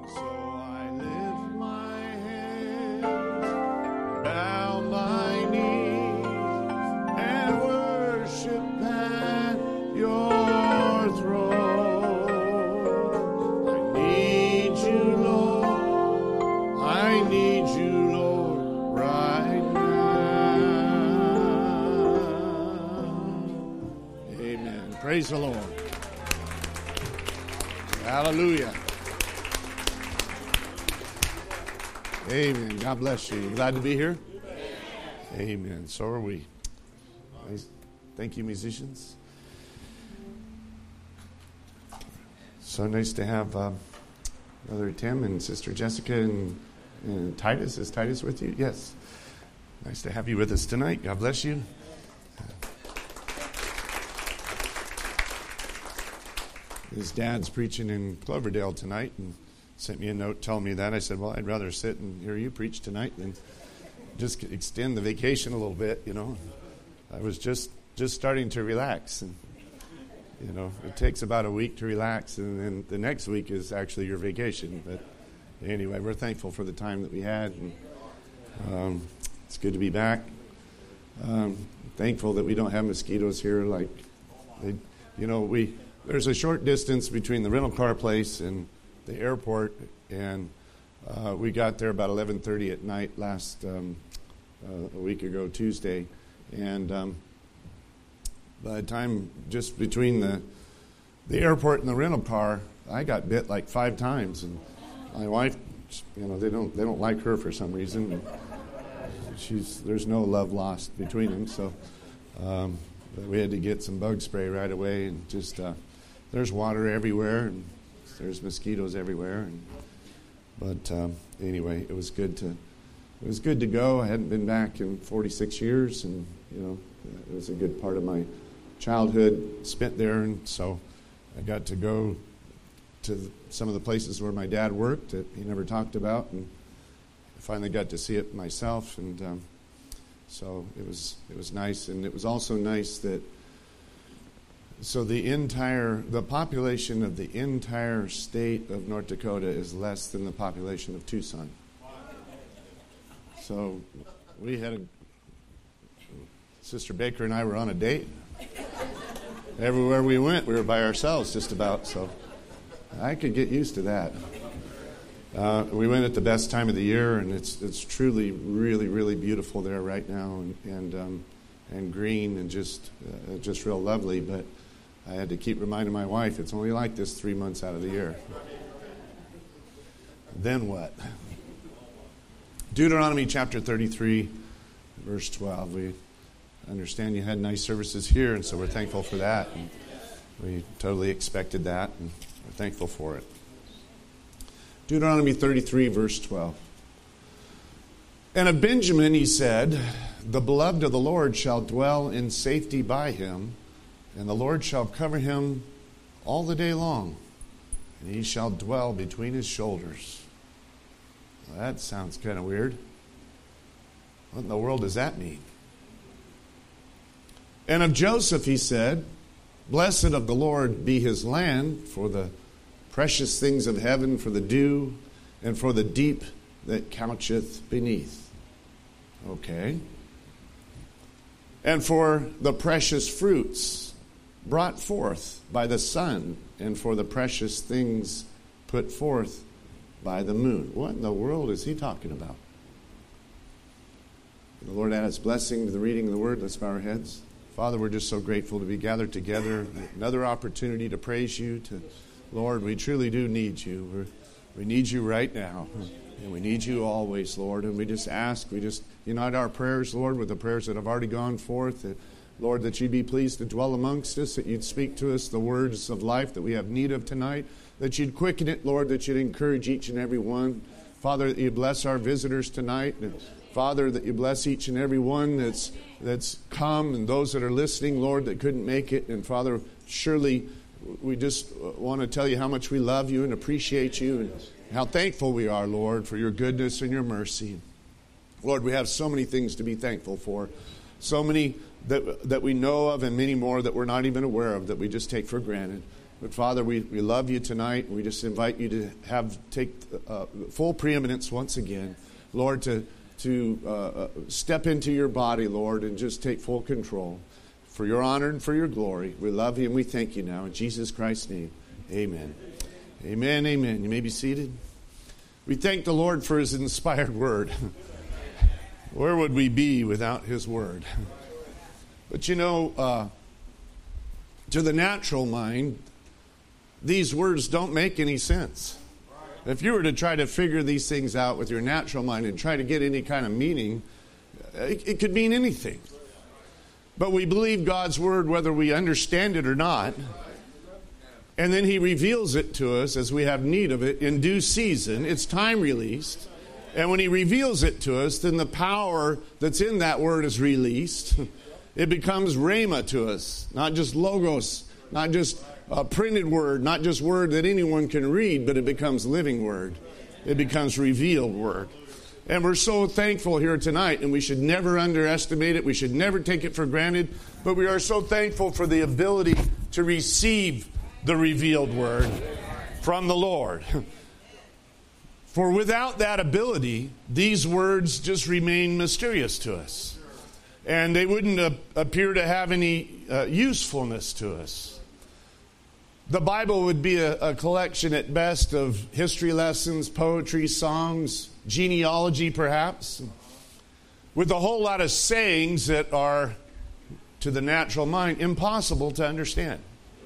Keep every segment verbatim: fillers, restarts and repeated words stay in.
So I lift my hands, bow my knees, and worship at your throne. I need you, Lord. I need you, Lord, right now. Amen. Praise the Lord. Hallelujah. Amen. God bless you. Glad to be here? Amen. Amen. So are we. Thank you, musicians. So nice to have uh, Brother Tim and Sister Jessica and, and Titus. Is Titus with you? Yes. Nice to have you with us tonight. God bless you. His dad's preaching in Cloverdale tonight and sent me a note telling me that. I said, well, I'd rather sit and hear you preach tonight than just extend the vacation a little bit, you know. I was just, just starting to relax. And, you know, it takes about a week to relax, and then the next week is actually your vacation. But anyway, we're thankful for the time that we had. And, um, it's good to be back. Um, thankful that we don't have mosquitoes here. Like, they, you know, we there's a short distance between the rental car place and the airport, and uh, we got there about eleven thirty at night last um, uh, a week ago, Tuesday, and um, by the time just between the the airport and the rental car, I got bit like five times, and my wife, you know, they don't they don't like her for some reason. She's there's no love lost between them, so um, but we had to get some bug spray right away, and just uh, there's water everywhere, and there's mosquitoes everywhere, and, but um, anyway, it was good to it was good to go. I hadn't been back in forty-six years, and you know, it was a good part of my childhood spent there, and so I got to go to some of the places where my dad worked that he never talked about, and I finally got to see it myself, and um, so it was it was nice, and it was also nice that. So the entire, the population of the entire state of North Dakota is less than the population of Tucson. So we had a, Sister Baker and I were on a date. Everywhere we went, we were by ourselves just about, so I could get used to that. Uh, we went at the best time of the year, and it's it's truly, really, really beautiful there right now, and and, um, and green, and just uh, just real lovely, but I had to keep reminding my wife, it's only like this three months out of the year. Then what? Deuteronomy chapter thirty-three, verse twelve. We understand you had nice services here, and so we're thankful for that. And we totally expected that, and we're thankful for it. Deuteronomy thirty-three, verse twelve. And of Benjamin he said, the beloved of the Lord shall dwell in safety by him, and the Lord shall cover him all the day long, and he shall dwell between his shoulders. Well, that sounds kind of weird. What in the world does that mean? And of Joseph he said, blessed of the Lord be his land, for the precious things of heaven, for the dew, and for the deep that coucheth beneath. Okay. And for the precious fruits brought forth by the sun, and for the precious things put forth by the moon. What in the world is he talking about? The Lord add his blessing to the reading of the word. Let's bow our heads. Father, we're just so grateful to be gathered together. Another opportunity to praise you. To Lord, we truly do need you. We're, we need you right now. And we need you always, Lord. And we just ask, we just unite our prayers, Lord, with the prayers that have already gone forth. That, Lord, that you'd be pleased to dwell amongst us, that you'd speak to us the words of life that we have need of tonight, that you'd quicken it, Lord, that you'd encourage each and every one. Father, that you bless our visitors tonight. And Father, that you bless each and every one that's that's come, and those that are listening, Lord, that couldn't make it. And Father, surely we just want to tell you how much we love you and appreciate you, and how thankful we are, Lord, for your goodness and your mercy. Lord, we have so many things to be thankful for. So many that that we know of, and many more that we're not even aware of, that we just take for granted. But Father, we, we love you tonight. We just invite you to have take uh, full preeminence once again. Lord, to, to uh, step into your body, Lord, and just take full control. For your honor and for your glory. We love you and we thank you now. In Jesus Christ's name, amen. Amen, amen. You may be seated. We thank the Lord for his inspired word. Where would we be without his word? But you know, uh, to the natural mind, these words don't make any sense. If you were to try to figure these things out with your natural mind and try to get any kind of meaning, it, it could mean anything. But we believe God's word whether we understand it or not. And then he reveals it to us as we have need of it in due season. It's time released. And when he reveals it to us, then the power that's in that word is released. It becomes rhema to us, not just logos, not just a printed word, not just word that anyone can read, but it becomes living word. It becomes revealed word. And we're so thankful here tonight, and we should never underestimate it. We should never take it for granted. But we are so thankful for the ability to receive the revealed word from the Lord. For without that ability, these words just remain mysterious to us. And they wouldn't uh, appear to have any uh, usefulness to us. The Bible would be a, a collection at best of history lessons, poetry, songs, genealogy perhaps, with a whole lot of sayings that are, to the natural mind, impossible to understand.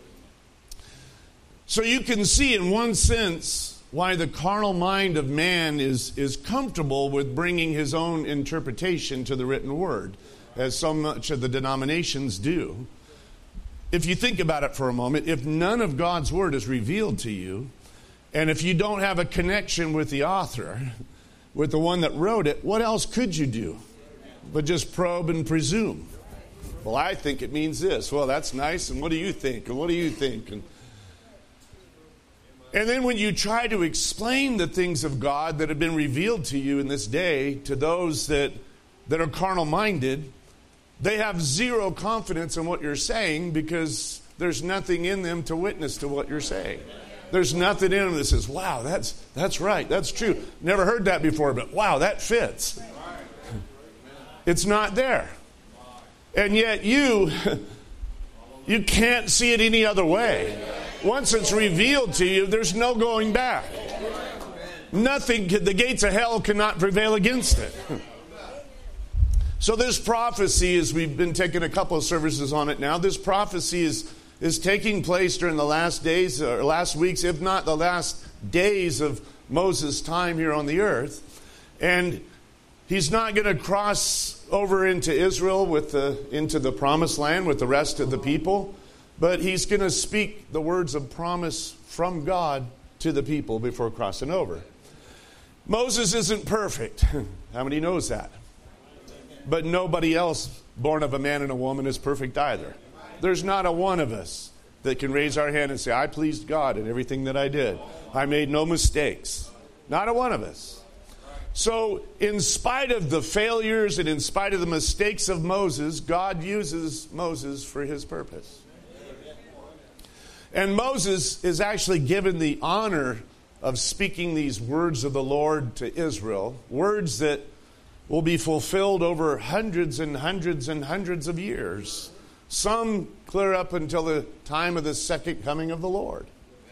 So you can see in one sense why the carnal mind of man is, is comfortable with bringing his own interpretation to the written word, as so much of the denominations do. If you think about it for a moment, if none of God's word is revealed to you, and if you don't have a connection with the author, with the one that wrote it, what else could you do but just probe and presume? Well, I think it means this. Well, that's nice, and what do you think? And what do you think? And, and then when you try to explain the things of God that have been revealed to you in this day to those that, that are carnal-minded, they have zero confidence in what you're saying because there's nothing in them to witness to what you're saying. There's nothing in them that says, wow, that's that's right, that's true. Never heard that before, but wow, that fits. It's not there. And yet you, you can't see it any other way. Once it's revealed to you, there's no going back. Nothing, the gates of hell cannot prevail against it. So this prophecy, as we've been taking a couple of services on it now, this prophecy is, is taking place during the last days, or last weeks, if not the last days of Moses' time here on the earth. And he's not going to cross over into Israel, with the, into the promised land with the rest of the people, but he's going to speak the words of promise from God to the people before crossing over. Moses isn't perfect. How many knows that? But nobody else born of a man and a woman is perfect either. There's not a one of us that can raise our hand and say, I pleased God in everything that I did. I made no mistakes. Not a one of us. So in spite of the failures and in spite of the mistakes of Moses, God uses Moses for his purpose. And Moses is actually given the honor of speaking these words of the Lord to Israel, words that will be fulfilled over hundreds and hundreds and hundreds of years. Some clear up until the time of the second coming of the Lord.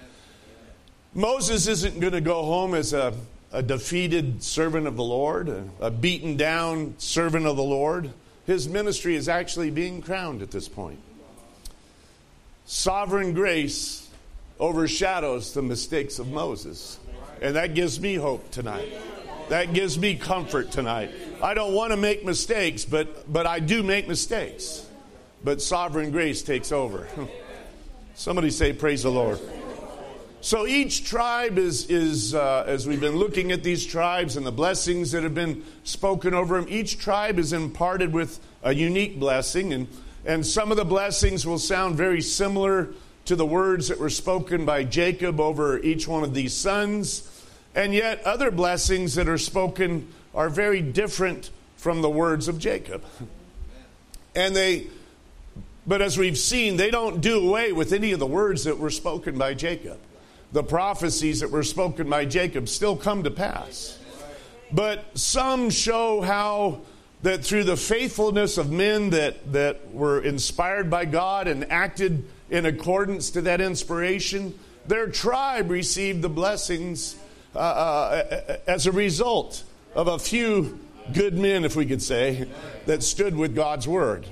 Moses isn't going to go home as a, a defeated servant of the Lord, a, a beaten down servant of the Lord. His ministry is actually being crowned at this point. Sovereign grace overshadows the mistakes of Moses. And that gives me hope tonight. That gives me comfort tonight. I don't want to make mistakes, but, but I do make mistakes. But sovereign grace takes over. Somebody say, praise the Lord. So each tribe is, is uh, as we've been looking at these tribes and the blessings that have been spoken over them, each tribe is imparted with a unique blessing. And, and some of the blessings will sound very similar to the words that were spoken by Jacob over each one of these sons. And yet other blessings that are spoken are very different from the words of Jacob. And they But as we've seen, they don't do away with any of the words that were spoken by Jacob. The prophecies that were spoken by Jacob still come to pass. But some show how that through the faithfulness of men that, that were inspired by God and acted in accordance to that inspiration, their tribe received the blessings uh, uh, as a result of a few good men, if we could say, that stood with God's word.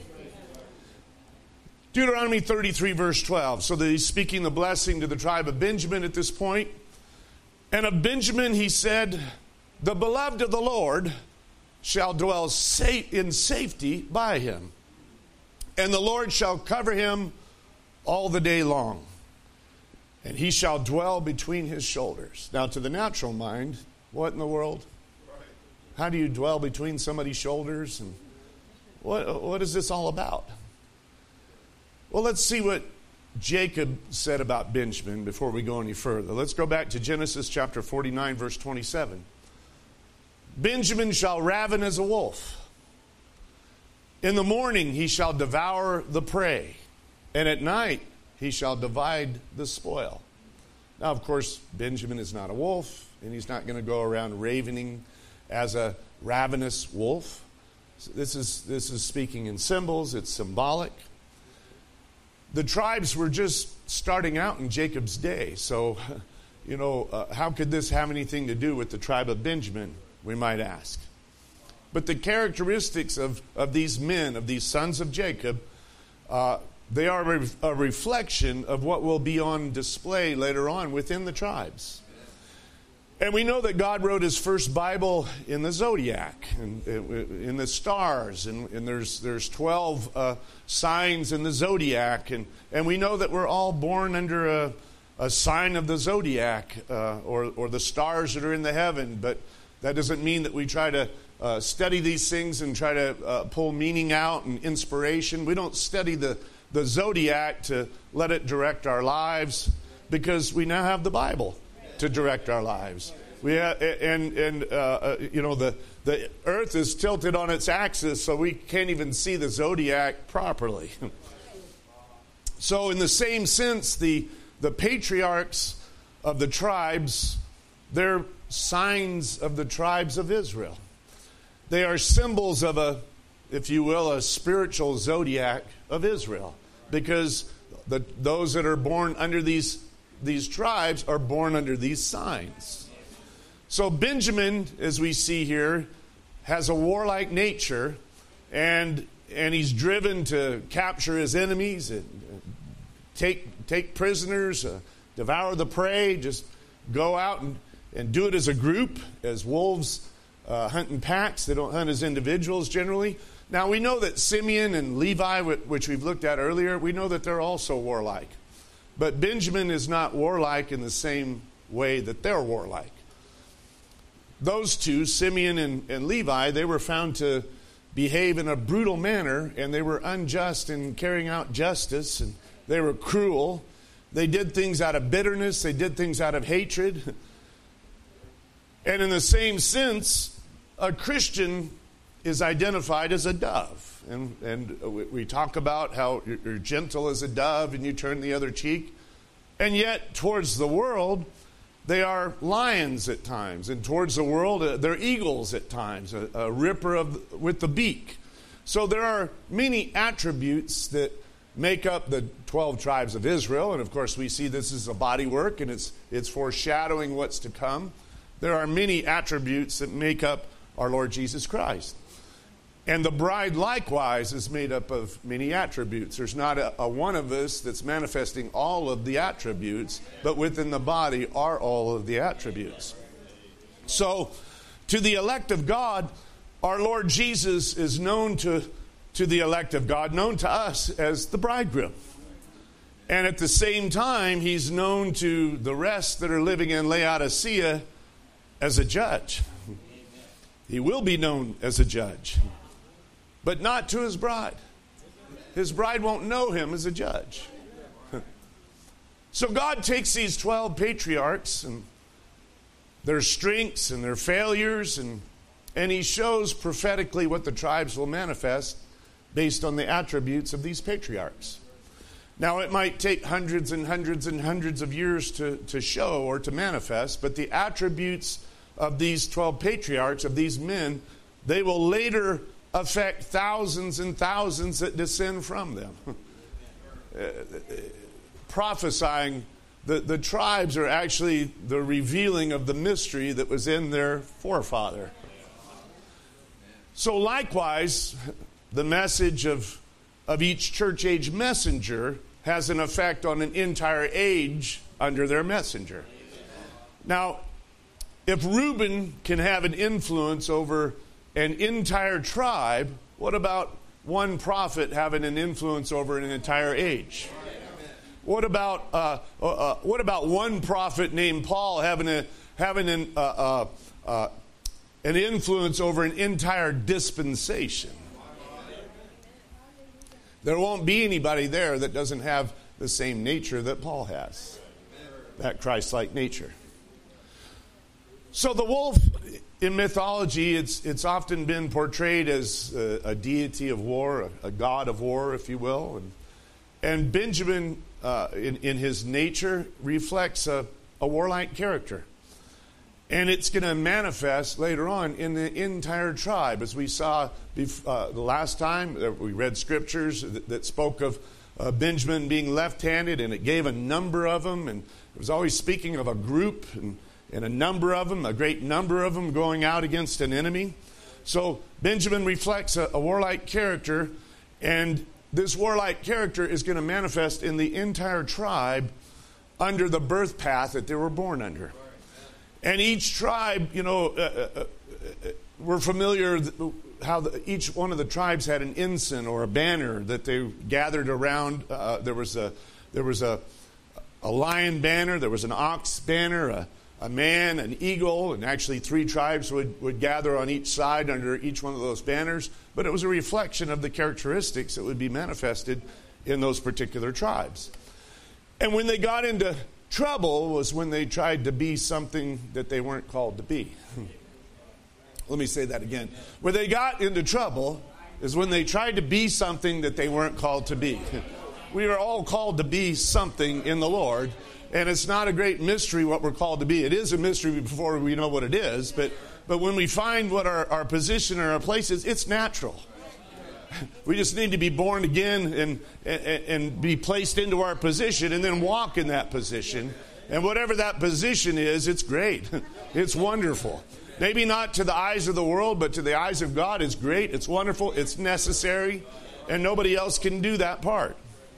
Deuteronomy thirty-three, verse twelve. So that he's speaking the blessing to the tribe of Benjamin at this point. And of Benjamin he said, the beloved of the Lord shall dwell safe in safety by him, and the Lord shall cover him all the day long, and he shall dwell between his shoulders. Now, to the natural mind, what in the world? How do you dwell between somebody's shoulders? And what what is this all about? Well, let's see what Jacob said about Benjamin before we go any further. Let's go back to Genesis chapter forty-nine, verse twenty-seven. Benjamin shall raven as a wolf. In the morning he shall devour the prey, and at night he shall divide the spoil. Now, of course, Benjamin is not a wolf, and he's not going to go around ravening as a ravenous wolf. So this is this is speaking in symbols. It's symbolic. The tribes were just starting out in Jacob's day. So, you know, uh, how could this have anything to do with the tribe of Benjamin, we might ask? But the characteristics of, of these men, of these sons of Jacob, uh, they are a, re- a reflection of what will be on display later on within the tribes. And we know that God wrote his first Bible in the zodiac, and in the stars, and, and there's there's twelve uh, signs in the zodiac, and, and we know that we're all born under a, a sign of the zodiac, uh, or, or the stars that are in the heaven, but that doesn't mean that we try to uh, study these things and try to uh, pull meaning out and inspiration. We don't study the, the zodiac to let it direct our lives, because we now have the Bible to direct our lives. We have, and and uh, uh, you know the the earth is tilted on its axis, so we can't even see the zodiac properly. So, in the same sense, the the patriarchs of the tribes, they're signs of the tribes of Israel. They are symbols of a, if you will, a spiritual zodiac of Israel, because the those that are born under these These tribes are born under these signs. So Benjamin, as we see here, has a warlike nature, and and he's driven to capture his enemies and take take prisoners, uh, devour the prey, just go out and, and do it as a group, as wolves uh, hunt in packs. They don't hunt as individuals generally. Now we know that Simeon and Levi, which we've looked at earlier, we know that they're also warlike. But Benjamin is not warlike in the same way that they're warlike. Those two, Simeon and, and Levi, they were found to behave in a brutal manner, and they were unjust in carrying out justice, and they were cruel. They did things out of bitterness. They did things out of hatred. And in the same sense, a Christian is identified as a dove. And, and we talk about how you're gentle as a dove and you turn the other cheek. And yet, towards the world, they are lions at times. And towards the world, they're eagles at times, a, a ripper of, with the beak. So there are many attributes that make up the twelve tribes of Israel. And of course, we see this is a body work, and it's, it's foreshadowing what's to come. There are many attributes that make up our Lord Jesus Christ. And the bride likewise is made up of many attributes. There's not a, a one of us that's manifesting all of the attributes, but within the body are all of the attributes. So, to the elect of God, our Lord Jesus is known to, to the elect of God, known to us as the bridegroom. And at the same time, he's known to the rest that are living in Laodicea as a judge. He will be known as a judge. But not to his bride. His bride won't know him as a judge. So God takes these twelve patriarchs and their strengths and their failures, and, and he shows prophetically what the tribes will manifest based on the attributes of these patriarchs. Now, it might take hundreds and hundreds and hundreds of years to, to show or to manifest, but the attributes of these twelve patriarchs, of these men, they will later affect thousands and thousands that descend from them. uh, prophesying, the, the tribes are actually the revealing of the mystery that was in their forefather. So likewise, the message of, of each church age messenger has an effect on an entire age under their messenger. Now, if Reuben can have an influence over an entire tribe, what about one prophet having an influence over an entire age? What about uh, uh, uh, what about one prophet named Paul having a having an uh, uh, uh, an influence over an entire dispensation? There won't be anybody there that doesn't have the same nature that Paul has, that Christ-like nature. So the wolf in mythology, it's it's often been portrayed as a, a deity of war, a, a god of war, if you will. And, and Benjamin, uh, in, in his nature, reflects a, a warlike character. And it's going to manifest later on in the entire tribe. As we saw uh, the last time, we read scriptures that, that spoke of uh, Benjamin being left-handed, and it gave a number of them. And it was always speaking of a group and And a number of them, a great number of them going out against an enemy. So Benjamin reflects a, a warlike character, and this warlike character is going to manifest in the entire tribe under the birth path that they were born under. And each tribe, you know, uh, uh, uh, we're familiar how the, each one of the tribes had an ensign or a banner that they gathered around. Uh, there was a there was a a lion banner, there was an ox banner, a a man, an eagle, and actually three tribes would, would gather on each side under each one of those banners. But it was a reflection of the characteristics that would be manifested in those particular tribes. And when they got into trouble was when they tried to be something that they weren't called to be. Let me say that again. When they got into trouble is when they tried to be something that they weren't called to be. We are all called to be something in the Lord. And it's not a great mystery what we're called to be. It is a mystery before we know what it is. But but when we find what our, our position or our place is, it's natural. We just need to be born again and, and, and be placed into our position and then walk in that position. And whatever that position is, it's great. It's wonderful. Maybe not to the eyes of the world, but to the eyes of God, it's great. It's wonderful. It's necessary. And nobody else can do that part.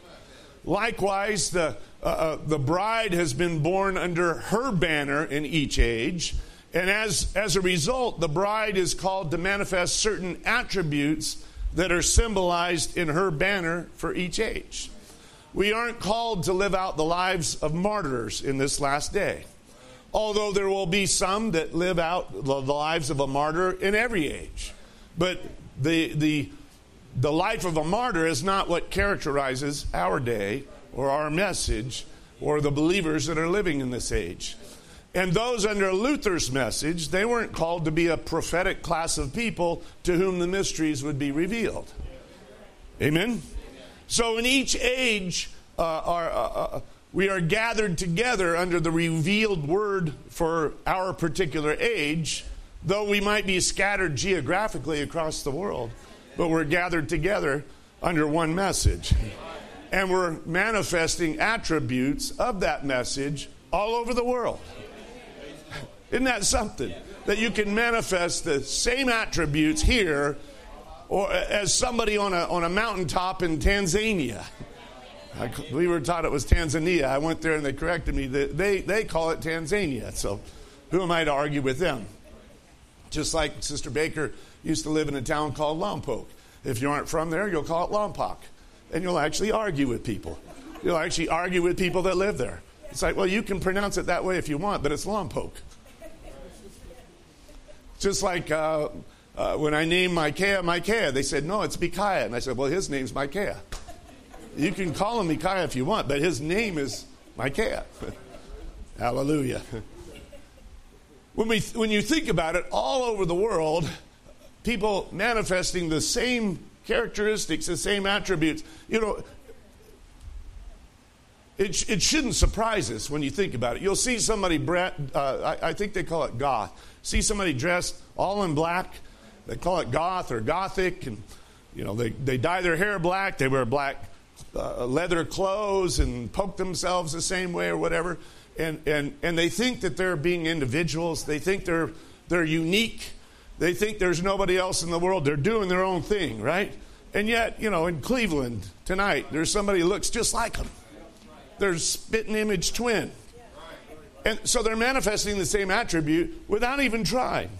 Likewise, the uh, the bride has been born under her banner in each age, and as as a result, the bride is called to manifest certain attributes that are symbolized in her banner for each age. We aren't called to live out the lives of martyrs in this last day, although there will be some that live out the lives of a martyr in every age. But the the The life of a martyr is not what characterizes our day or our message or the believers that are living in this age. And those under Luther's message, they weren't called to be a prophetic class of people to whom the mysteries would be revealed. Amen? So in each age, uh, our, uh, uh, we are gathered together under the revealed word for our particular age, though we might be scattered geographically across the world. But we're gathered together under one message. And we're manifesting attributes of that message all over the world. Isn't that something? That you can manifest the same attributes here or as somebody on a on a mountaintop in Tanzania. I, we were taught it was Tanzania. I went there and they corrected me. They, they call it Tanzania. So who am I to argue with them? Just like Sister Baker used to live in a town called Lompoc. If you aren't from there, you'll call it Lompoc. And you'll actually argue with people. You'll actually argue with people that live there. It's like, well, you can pronounce it that way if you want, but it's Lompoc. Just like uh, uh, when I named Micaiah, Micaiah, they said, no, it's Micaiah. And I said, well, his name's Micaiah. You can call him Micaiah if you want, but his name is Micaiah. Hallelujah. When we, when you think about it, all over the world, people manifesting the same characteristics, the same attributes. You know, it, it shouldn't surprise us when you think about it. You'll see somebody, uh, I, I think they call it goth. See somebody dressed all in black. They call it goth or gothic. And, you know, they, they dye their hair black. They wear black uh, leather clothes and poke themselves the same way or whatever. And, and, and they think that they're being individuals. They think they're, they're unique. They think there's nobody else in the world. They're doing their own thing, right? And yet, you know, in Cleveland tonight, there's somebody who looks just like them. They're spitting image twin. And so they're manifesting the same attribute without even trying.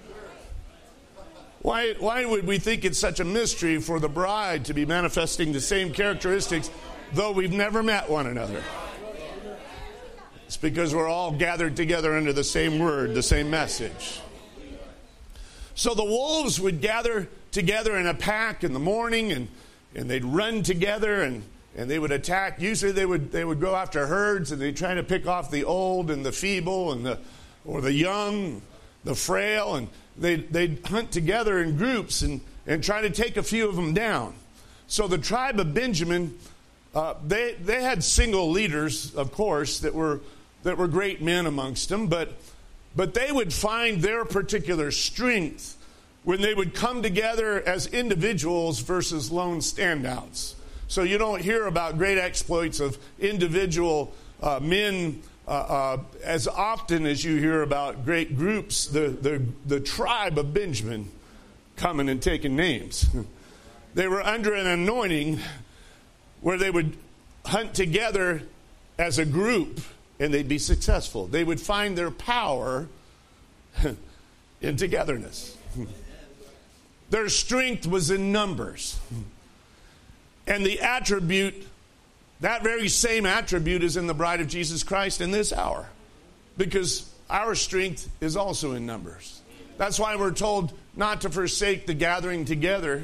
Why, why would we think it's such a mystery for the bride to be manifesting the same characteristics, though we've never met one another? It's because we're all gathered together under the same word, the same message. So the wolves would gather together in a pack in the morning, and, and they'd run together, and, and they would attack. Usually they would they would go after herds, and they'd try to pick off the old and the feeble and the or the young, the frail, and they'd, they'd hunt together in groups and, and try to take a few of them down. So the tribe of Benjamin, uh, they they had single leaders, of course, that were that were great men amongst them, but But they would find their particular strength when they would come together as individuals versus lone standouts. So you don't hear about great exploits of individual uh, men uh, uh, as often as you hear about great groups, the, the, the tribe of Benjamin coming and taking names. They were under an anointing where they would hunt together as a group, and they'd be successful. They would find their power in togetherness. Their strength was in numbers. And the attribute, that very same attribute is in the bride of Jesus Christ in this hour. Because our strength is also in numbers. That's why we're told not to forsake the gathering together,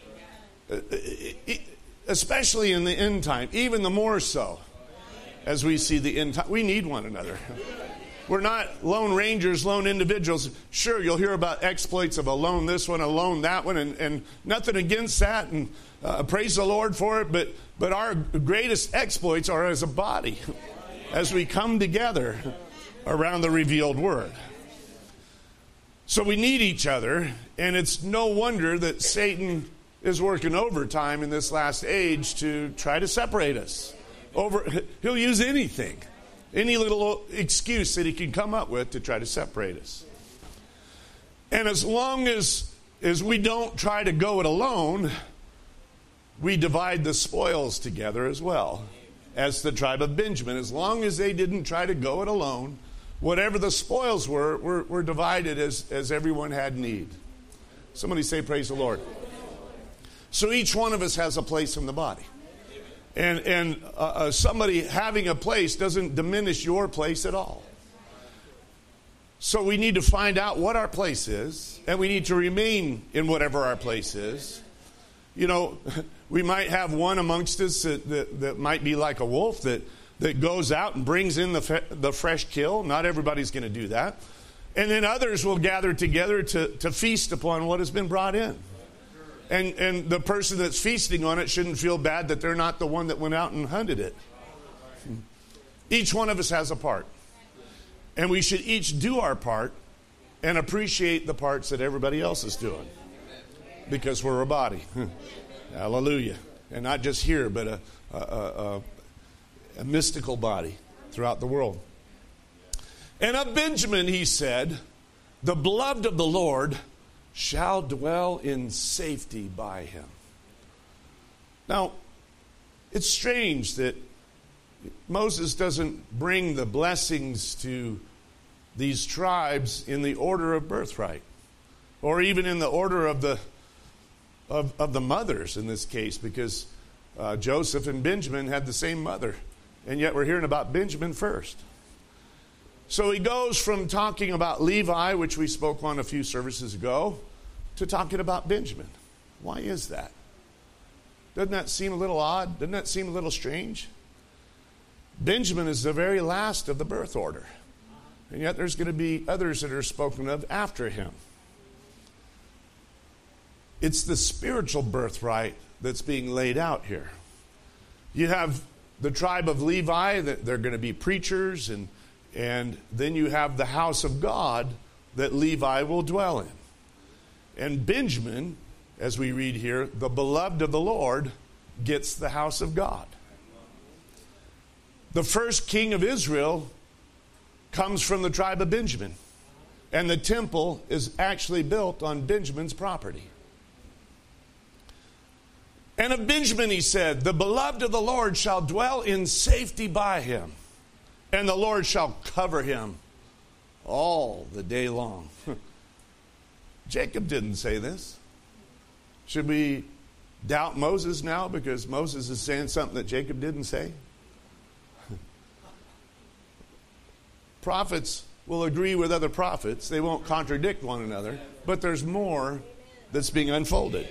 especially in the end time, even the more so. As we see the end time, we need one another. We're not lone rangers, lone individuals. Sure, you'll hear about exploits of a lone this one, a lone that one, and, and nothing against that, and uh, praise the Lord for it. But but our greatest exploits are as a body, as we come together around the revealed word. So we need each other, and it's no wonder that Satan is working overtime in this last age to try to separate us. Over, he'll use anything, any little excuse that he can come up with to try to separate us. And as long as, as we don't try to go it alone, we divide the spoils together as well, as the tribe of Benjamin. As long as they didn't try to go it alone, whatever the spoils were, were, were divided as, as everyone had need. Somebody say, praise the Lord. So each one of us has a place in the body. And, and uh, uh, somebody having a place doesn't diminish your place at all. So we need to find out what our place is, and we need to remain in whatever our place is. You know, we might have one amongst us that, that, that might be like a wolf that, that goes out and brings in the, fe- the fresh kill. Not everybody's going to do that. And then others will gather together to, to feast upon what has been brought in. And and the person that's feasting on it shouldn't feel bad that they're not the one that went out and hunted it. Each one of us has a part. And we should each do our part and appreciate the parts that everybody else is doing. Because we're a body. Hallelujah. And not just here, but a, a, a, a mystical body throughout the world. And of Benjamin, he said, the beloved of the Lord shall dwell in safety by him. Now, it's strange that Moses doesn't bring the blessings to these tribes in the order of birthright, or even in the order of the of, of the mothers in this case, because uh, Joseph and Benjamin had the same mother, and yet we're hearing about Benjamin first. So he goes from talking about Levi, which we spoke on a few services ago, to talking about Benjamin. Why is that? Doesn't that seem a little odd? Doesn't that seem a little strange? Benjamin is the very last of the birth order. And yet there's going to be others that are spoken of after him. It's the spiritual birthright that's being laid out here. You have the tribe of Levi, that they're going to be preachers, and, and then you have the house of God that Levi will dwell in. And Benjamin, as we read here, the beloved of the Lord, gets the house of God. The first king of Israel comes from the tribe of Benjamin. And the temple is actually built on Benjamin's property. And of Benjamin he said, the beloved of the Lord shall dwell in safety by him, and the Lord shall cover him all the day long. Jacob didn't say this. Should we doubt Moses now because Moses is saying something that Jacob didn't say? Prophets will agree with other prophets. They won't contradict one another. But there's more that's being unfolded.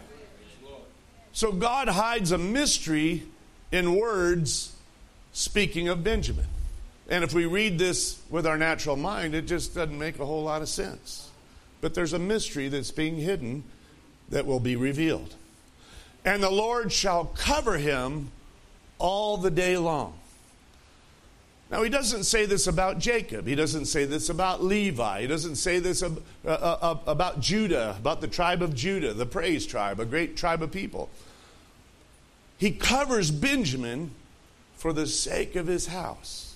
So God hides a mystery in words speaking of Benjamin. And if we read this with our natural mind, it just doesn't make a whole lot of sense. But there's a mystery that's being hidden that will be revealed. And the Lord shall cover him all the day long. Now, he doesn't say this about Jacob. He doesn't say this about Levi. He doesn't say this ab- uh, uh, about Judah, about the tribe of Judah, the praise tribe, a great tribe of people. He covers Benjamin for the sake of his house.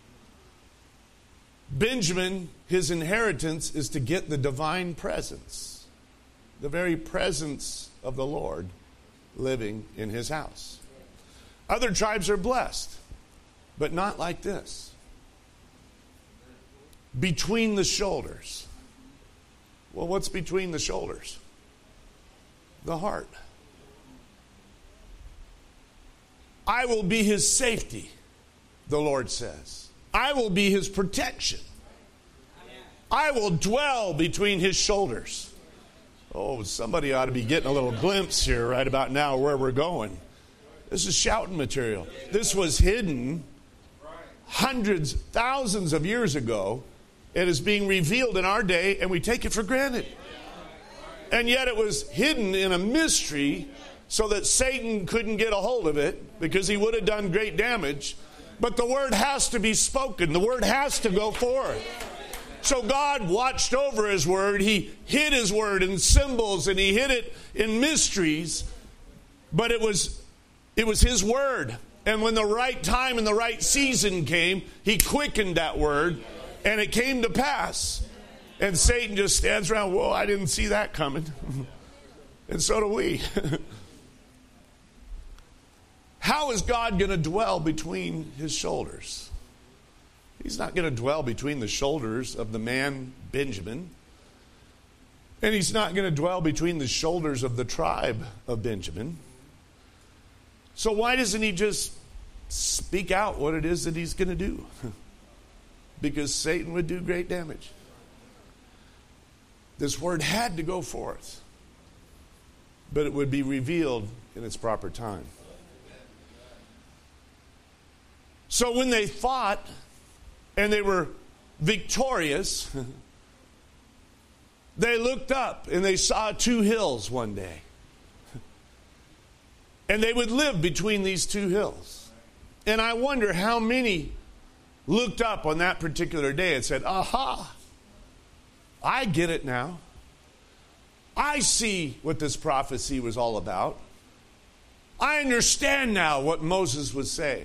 Benjamin, his inheritance is to get the divine presence, the very presence of the Lord living in his house. Other tribes are blessed. But not like this. Between the shoulders. Well, what's between the shoulders? The heart. I will be his safety, the Lord says. I will be his protection. I will dwell between his shoulders. Oh, somebody ought to be getting a little glimpse here right about now where we're going. This is shouting material. This was hidden hundreds, thousands of years ago. It is being revealed in our day, and we take it for granted. And yet it was hidden in a mystery so that Satan couldn't get a hold of it, because he would have done great damage. But the word has to be spoken. The word has to go forth. So God watched over his word. He hid his word in symbols, and he hid it in mysteries. But it was, it was his word. And when the right time and the right season came, he quickened that word, and it came to pass. And Satan just stands around, whoa, I didn't see that coming. And so do we. How is God going to dwell between his shoulders? He's not going to dwell between the shoulders of the man Benjamin. And he's not going to dwell between the shoulders of the tribe of Benjamin. So why doesn't he just speak out what it is that he's going to do? Because Satan would do great damage. This word had to go forth, but it would be revealed in its proper time. So when they fought and they were victorious, they looked up and they saw two hills one day. And they would live between these two hills. And I wonder how many looked up on that particular day and said, aha, I get it now. I see what this prophecy was all about. I understand now what Moses was saying.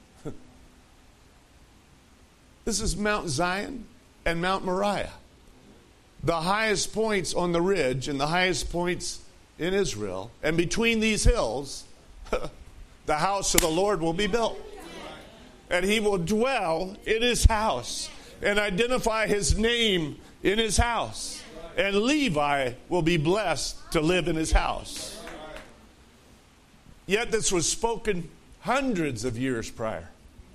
This is Mount Zion and Mount Moriah, the highest points on the ridge and the highest points in Israel. And between these hills, the house of the Lord will be built. And he will dwell in his house and identify his name in his house. And Levi will be blessed to live in his house. Yet this was spoken hundreds of years prior.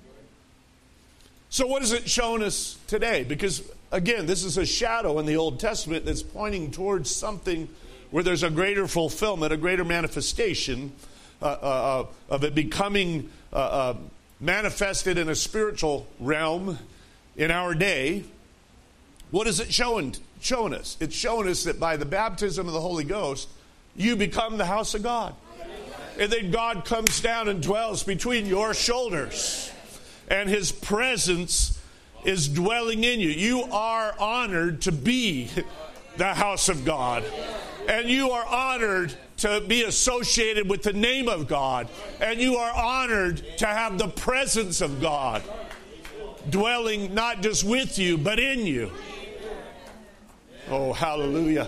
So what has it shown us today? Because, again, this is a shadow in the Old Testament that's pointing towards something where there's a greater fulfillment, a greater manifestation uh, uh, of it becoming uh, uh, manifested in a spiritual realm in our day. What is it showing, showing us? It's showing us that by the baptism of the Holy Ghost, you become the house of God. And then God comes down and dwells between your shoulders. And His presence is dwelling in you. You are honored to be the house of God. And you are honored to be associated with the name of God. And you are honored to have the presence of God dwelling not just with you, but in you. Oh, hallelujah.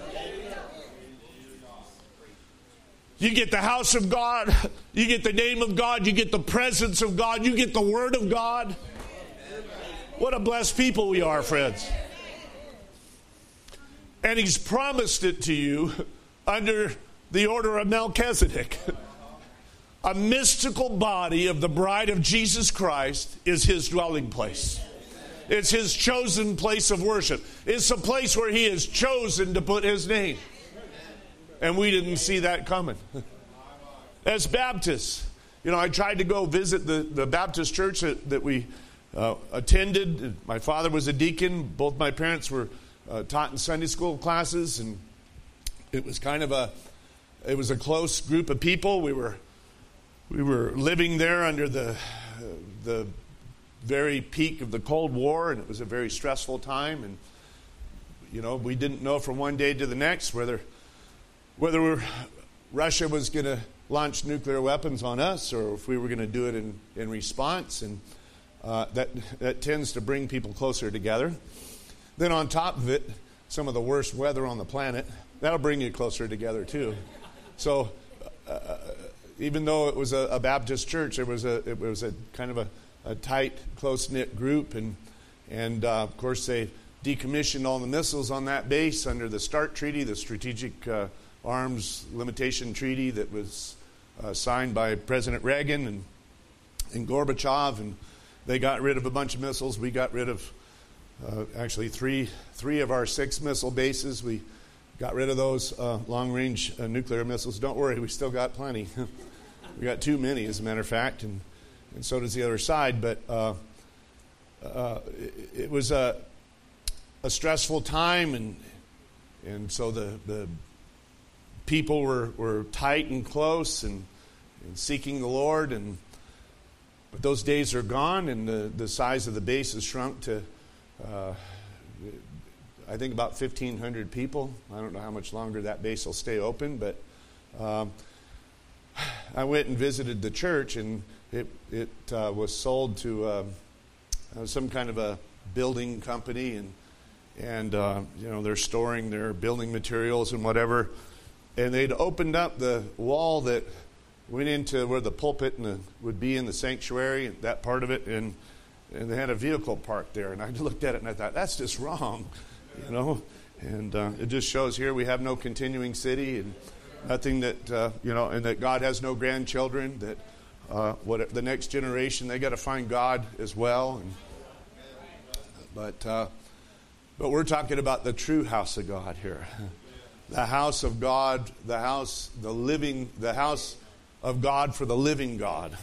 You get the house of God, you get the name of God, you get the presence of God, you get the word of God. What a blessed people we are, friends. And He's promised it to you under the order of Melchizedek. A mystical body of the bride of Jesus Christ is His dwelling place. It's His chosen place of worship. It's a place where He has chosen to put His name. And we didn't see that coming. As Baptists, you know, I tried to go visit the, the Baptist church that, that we uh, attended. My father was a deacon. Both my parents were uh, taught in Sunday school classes. And it was kind of a, it was a close group of people. We were, we were living there under the, uh, the very peak of the Cold War. And it was a very stressful time. And, you know, we didn't know from one day to the next whether whether we're, Russia was going to launch nuclear weapons on us or if we were going to do it in, in response. And uh, that, that tends to bring people closer together. Then on top of it, some of the worst weather on the planet, that'll bring you closer together too. So uh, even though it was a, a Baptist church, it was a, it was a kind of a, a tight, close-knit group. And, and uh, of course, they decommissioned all the missiles on that base under the START Treaty, the Strategic uh, Arms Limitation Treaty that was uh, signed by President Reagan and, and Gorbachev, and they got rid of a bunch of missiles. We got rid of uh, actually three three of our six missile bases. We got rid of those uh, long-range uh, nuclear missiles. Don't worry, we still got plenty. We got too many, as a matter of fact, and, and so does the other side. But uh, uh, it, it was a, a stressful time, and and so the the people were, were tight and close and, and seeking the Lord. And but those days are gone, and the, the size of the base has shrunk to, uh, I think, about fifteen hundred people. I don't know how much longer that base will stay open, but um, I went and visited the church, and it, it uh, was sold to uh, some kind of a building company, and, and uh, you know, they're storing their building materials and whatever. And they'd opened up the wall that went into where the pulpit and the, would be in the sanctuary, that part of it, and and they had a vehicle parked there. And I looked at it and I thought, that's just wrong, you know. And uh, it just shows here we have no continuing city and nothing that, uh, you know, and that God has no grandchildren, that uh, what the next generation, they got to find God as well. And, but, uh, but we're talking about the true house of God here. The house of God, the house, the living, the house of God for the living God.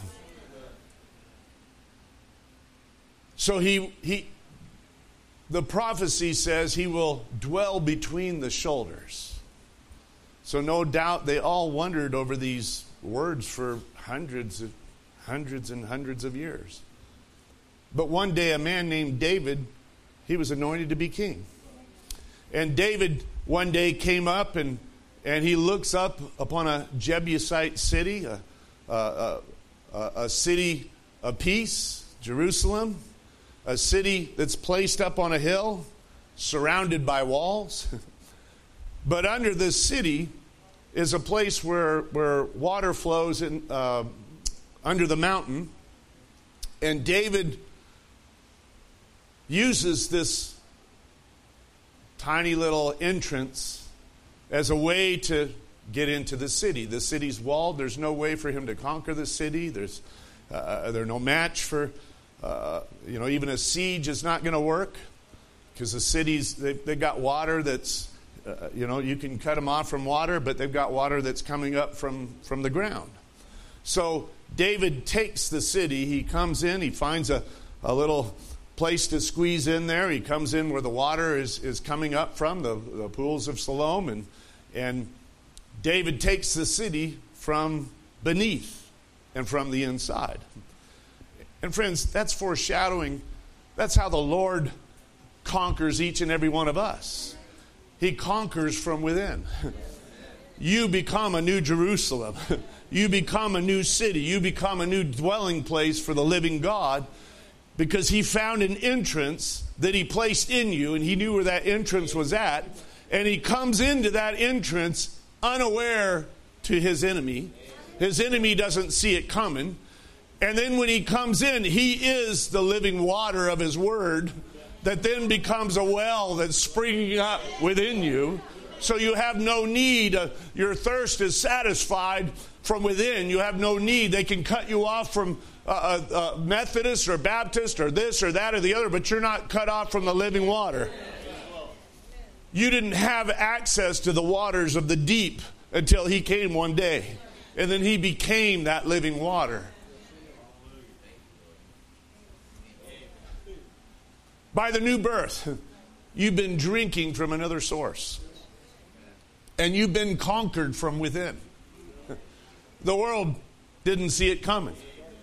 So he, he, the prophecy says He will dwell between the shoulders. So no doubt they all wondered over these words for hundreds of, hundreds and hundreds of years. But one day a man named David, he was anointed to be king. And David one day came up and, and he looks up upon a Jebusite city, a, a, a, a city of peace, Jerusalem, a city that's placed up on a hill, surrounded by walls. But under this city is a place where, where water flows in, uh, under the mountain. And David uses this tiny little entrance as a way to get into the city. The city's walled. There's no way for him to conquer the city. There's uh, there's no match for, uh, you know, even a siege is not going to work because the cities, they've, they've got water that's, uh, you know, you can cut them off from water, but they've got water that's coming up from, from the ground. So David takes the city. He comes in. He finds a, a little place to squeeze in there. He comes in where the water is, is coming up from, the, the pools of Siloam, and and David takes the city from beneath and from the inside. And friends, that's foreshadowing. That's how the Lord conquers each and every one of us. He conquers from within. You become a new Jerusalem. You become a new city. You become a new dwelling place for the living God, because he found an entrance that he placed in you, and he knew where that entrance was at. And he comes into that entrance unaware to his enemy. His enemy doesn't see it coming. And then when he comes in, he is the living water of his word that then becomes a well that's springing up within you. So you have no need. Uh, your thirst is satisfied from within. You have no need. They can cut you off from uh, uh, Methodist or Baptist or this or that or the other, but you're not cut off from the living water. You didn't have access to the waters of the deep until he came one day. And then he became that living water. By the new birth, you've been drinking from another source. And you've been conquered from within. The world didn't see it coming.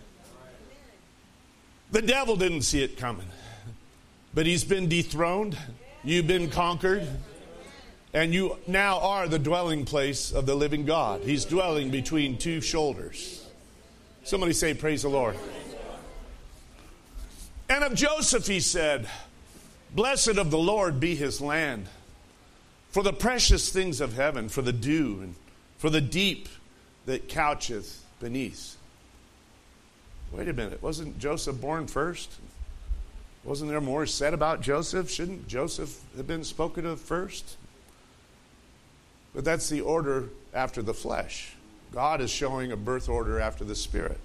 The devil didn't see it coming. But he's been dethroned. You've been conquered. And you now are the dwelling place of the living God. He's dwelling between two shoulders. Somebody say, praise the Lord. And of Joseph he said, blessed of the Lord be his land, for the precious things of heaven, for the dew, and for the deep that coucheth beneath. Wait a minute, wasn't Joseph born first? Wasn't there more said about Joseph? Shouldn't Joseph have been spoken of first? But that's the order after the flesh. God is showing a birth order after the Spirit.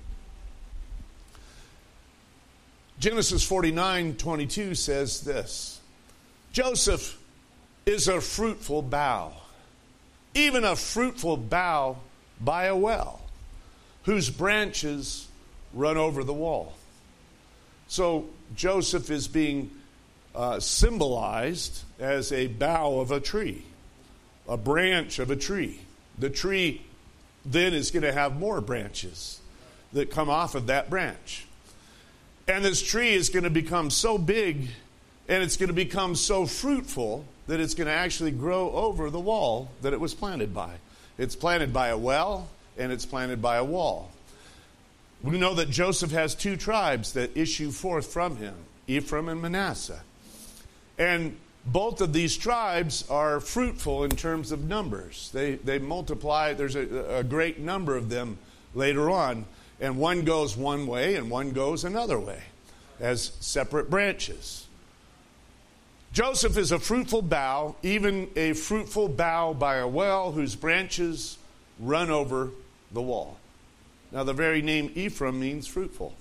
Genesis forty-nine twenty-two says this: Joseph is a fruitful bough, even a fruitful bough by a well, whose branches run over the wall. So Joseph is being uh, symbolized as a bough of a tree, a branch of a tree. The tree then is going to have more branches that come off of that branch. And this tree is going to become so big and it's going to become so fruitful that it's going to actually grow over the wall that it was planted by. It's planted by a well and it's planted by a wall. We know that Joseph has two tribes that issue forth from him, Ephraim and Manasseh. And both of these tribes are fruitful in terms of numbers. They they multiply. There's a, a great number of them later on. And one goes one way and one goes another way as separate branches. Joseph is a fruitful bough, even a fruitful bough by a well whose branches run over the wall. Now, the very name Ephraim means fruitful.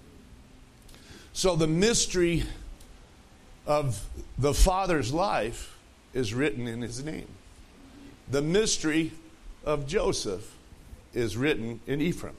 So the mystery of the Father's life is written in his name. The mystery of Joseph is written in Ephraim.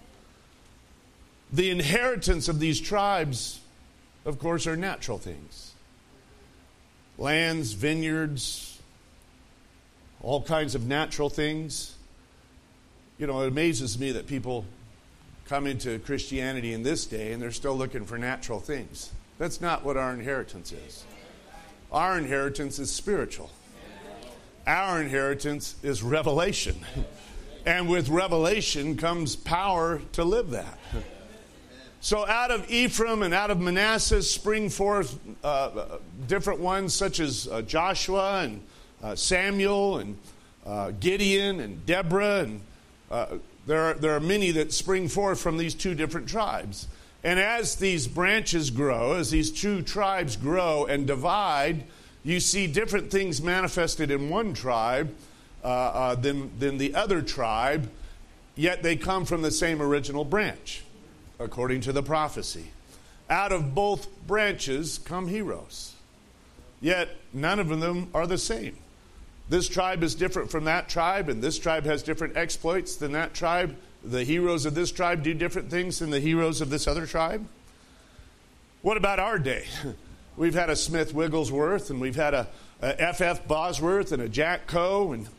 The inheritance of these tribes, of course, are natural things. Lands, vineyards, all kinds of natural things. You know, it amazes me that people come into Christianity in this day and they're still looking for natural things. That's not what our inheritance is. Our inheritance is spiritual. Our inheritance is revelation. And with revelation comes power to live that. So out of Ephraim and out of Manasseh spring forth uh, different ones such as uh, Joshua and uh, Samuel and uh, Gideon and Deborah. And uh, there are, there are many that spring forth from these two different tribes. And as these branches grow, as these two tribes grow and divide, you see different things manifested in one tribe uh, uh, than, than the other tribe, yet they come from the same original branch, according to the prophecy. Out of both branches come heroes, yet none of them are the same. This tribe is different from that tribe, and this tribe has different exploits than that tribe. The heroes of this tribe do different things than the heroes of this other tribe. What about our day? We've had a Smith Wigglesworth, and we've had a, a F F Bosworth, and a Jack Coe, and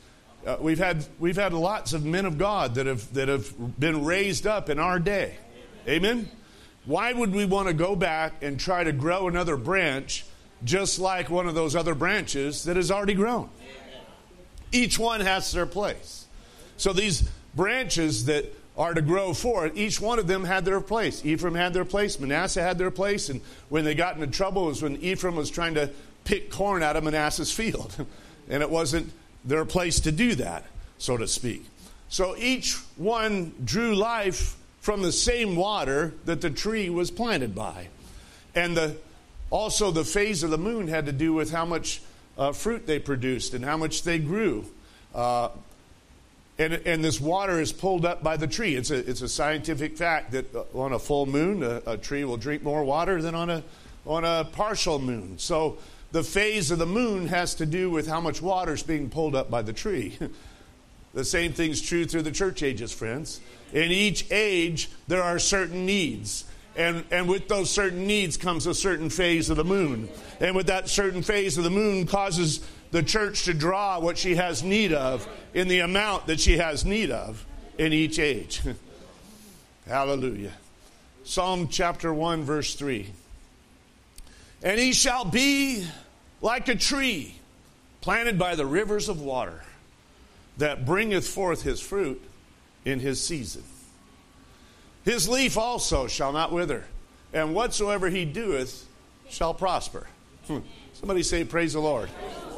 Uh, we've had we've had lots of men of God that have that have been raised up in our day. Amen? Why would we want to go back and try to grow another branch just like one of those other branches that has already grown? Each one has their place. So these branches that are to grow forth, each one of them had their place. Ephraim had their place, Manasseh had their place, and when they got into trouble was when Ephraim was trying to pick corn out of Manasseh's field. And it wasn't their place to do that, so to speak. So each one drew life from the same water that the tree was planted by. And the also the phase of the moon had to do with how much uh, fruit they produced and how much they grew. Uh, and, and this water is pulled up by the tree. It's a, it's a scientific fact that on a full moon, a, a tree will drink more water than on a, on a partial moon. So the phase of the moon has to do with how much water is being pulled up by the tree. The same thing's true through the church ages, friends. In each age, there are certain needs. And, and with those certain needs comes a certain phase of the moon. And with that certain phase of the moon causes the church to draw what she has need of in the amount that she has need of in each age. Hallelujah. Psalm chapter one, verse three. And he shall be like a tree planted by the rivers of water, that bringeth forth his fruit in his season. His leaf also shall not wither, and whatsoever he doeth shall prosper. Hmm. Somebody say, praise the Lord.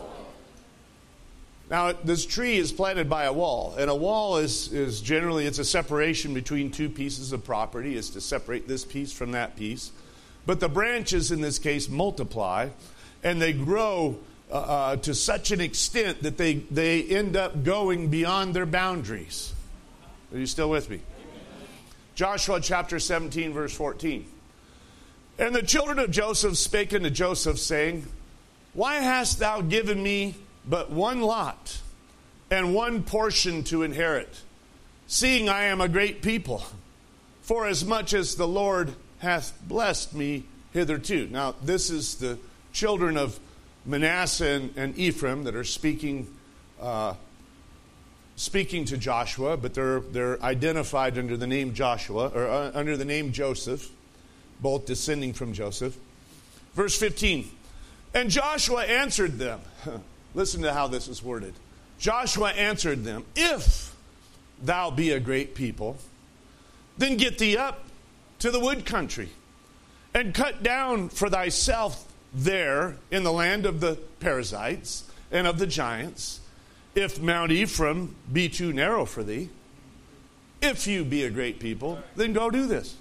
Now, this tree is planted by a wall, and a wall is, is generally, it's a separation between two pieces of property. It's to separate this piece from that piece. But the branches in this case multiply, and they grow uh, uh, to such an extent that they, they end up going beyond their boundaries. Are you still with me? Joshua chapter seventeen, verse fourteen. And the children of Joseph spake unto Joseph, saying, Why hast thou given me but one lot, and one portion to inherit, seeing I am a great people, for as much as the Lord hath blessed me hitherto. Now, this is the children of Manasseh and, and Ephraim that are speaking uh, speaking to Joshua, but they're they're identified under the name Joshua, or uh, under the name Joseph, both descending from Joseph. Verse fifteen. And Joshua answered them. Listen to how this is worded. Joshua answered them, If thou be a great people, then get thee up to the wood country, and cut down for thyself there in the land of the Perizzites and of the giants, if Mount Ephraim be too narrow for thee. If you be a great people, then go do this.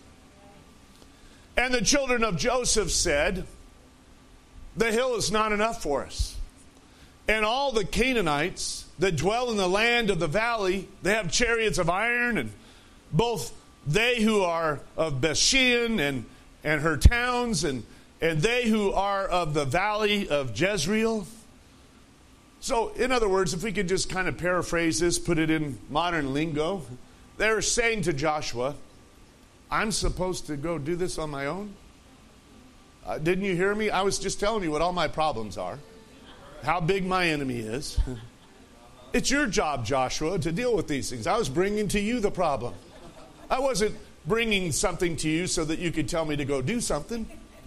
And the children of Joseph said, The hill is not enough for us. And all the Canaanites that dwell in the land of the valley, they have chariots of iron, and both they who are of Bethshean and, and her towns, and, and they who are of the valley of Jezreel. So, in other words, if we could just kind of paraphrase this, put it in modern lingo, they're saying to Joshua, I'm supposed to go do this on my own? Uh, didn't you hear me? I was just telling you what all my problems are, how big my enemy is. It's your job, Joshua, to deal with these things. I was bringing to you the problem. I wasn't bringing something to you so that you could tell me to go do something.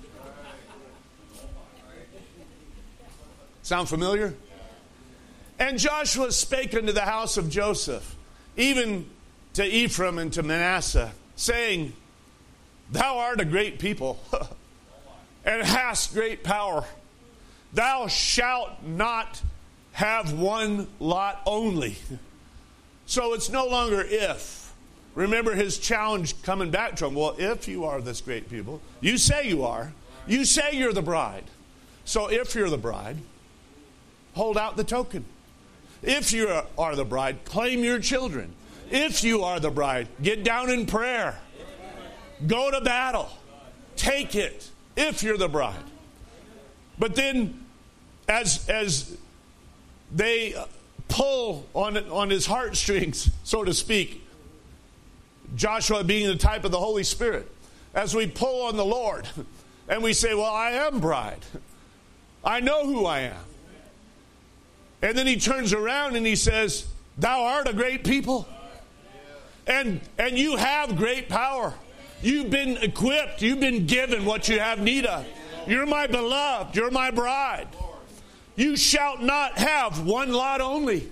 Sound familiar? And Joshua spake unto the house of Joseph, even to Ephraim and to Manasseh, saying, Thou art a great people, and hast great power. Thou shalt not have one lot only. So it's no longer if. Remember his challenge coming back to him. Well, if you are this great people, you say you are. You say you're the bride. So if you're the bride, hold out the token. If you are the bride, claim your children. If you are the bride, get down in prayer. Go to battle. Take it. If you're the bride. But then, as as they pull on on his heartstrings, so to speak, Joshua being the type of the Holy Spirit, as we pull on the Lord, and we say, well, I am bride. I know who I am. And then he turns around and he says, Thou art a great people. And, and you have great power. You've been equipped. You've been given what you have need of. You're my beloved. You're my bride. You shall not have one lot only.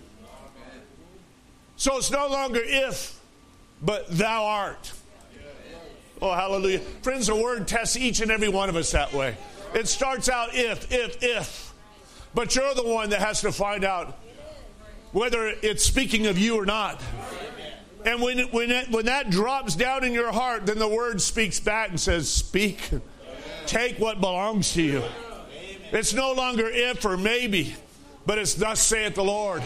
So it's no longer if, but thou art. Oh, hallelujah. Friends, the word tests each and every one of us that way. It starts out if, if, if. But you're the one that has to find out whether it's speaking of you or not. And when it, when it, when that drops down in your heart, then the word speaks back and says, speak. Take what belongs to you. It's no longer if or maybe, but it's thus saith the Lord.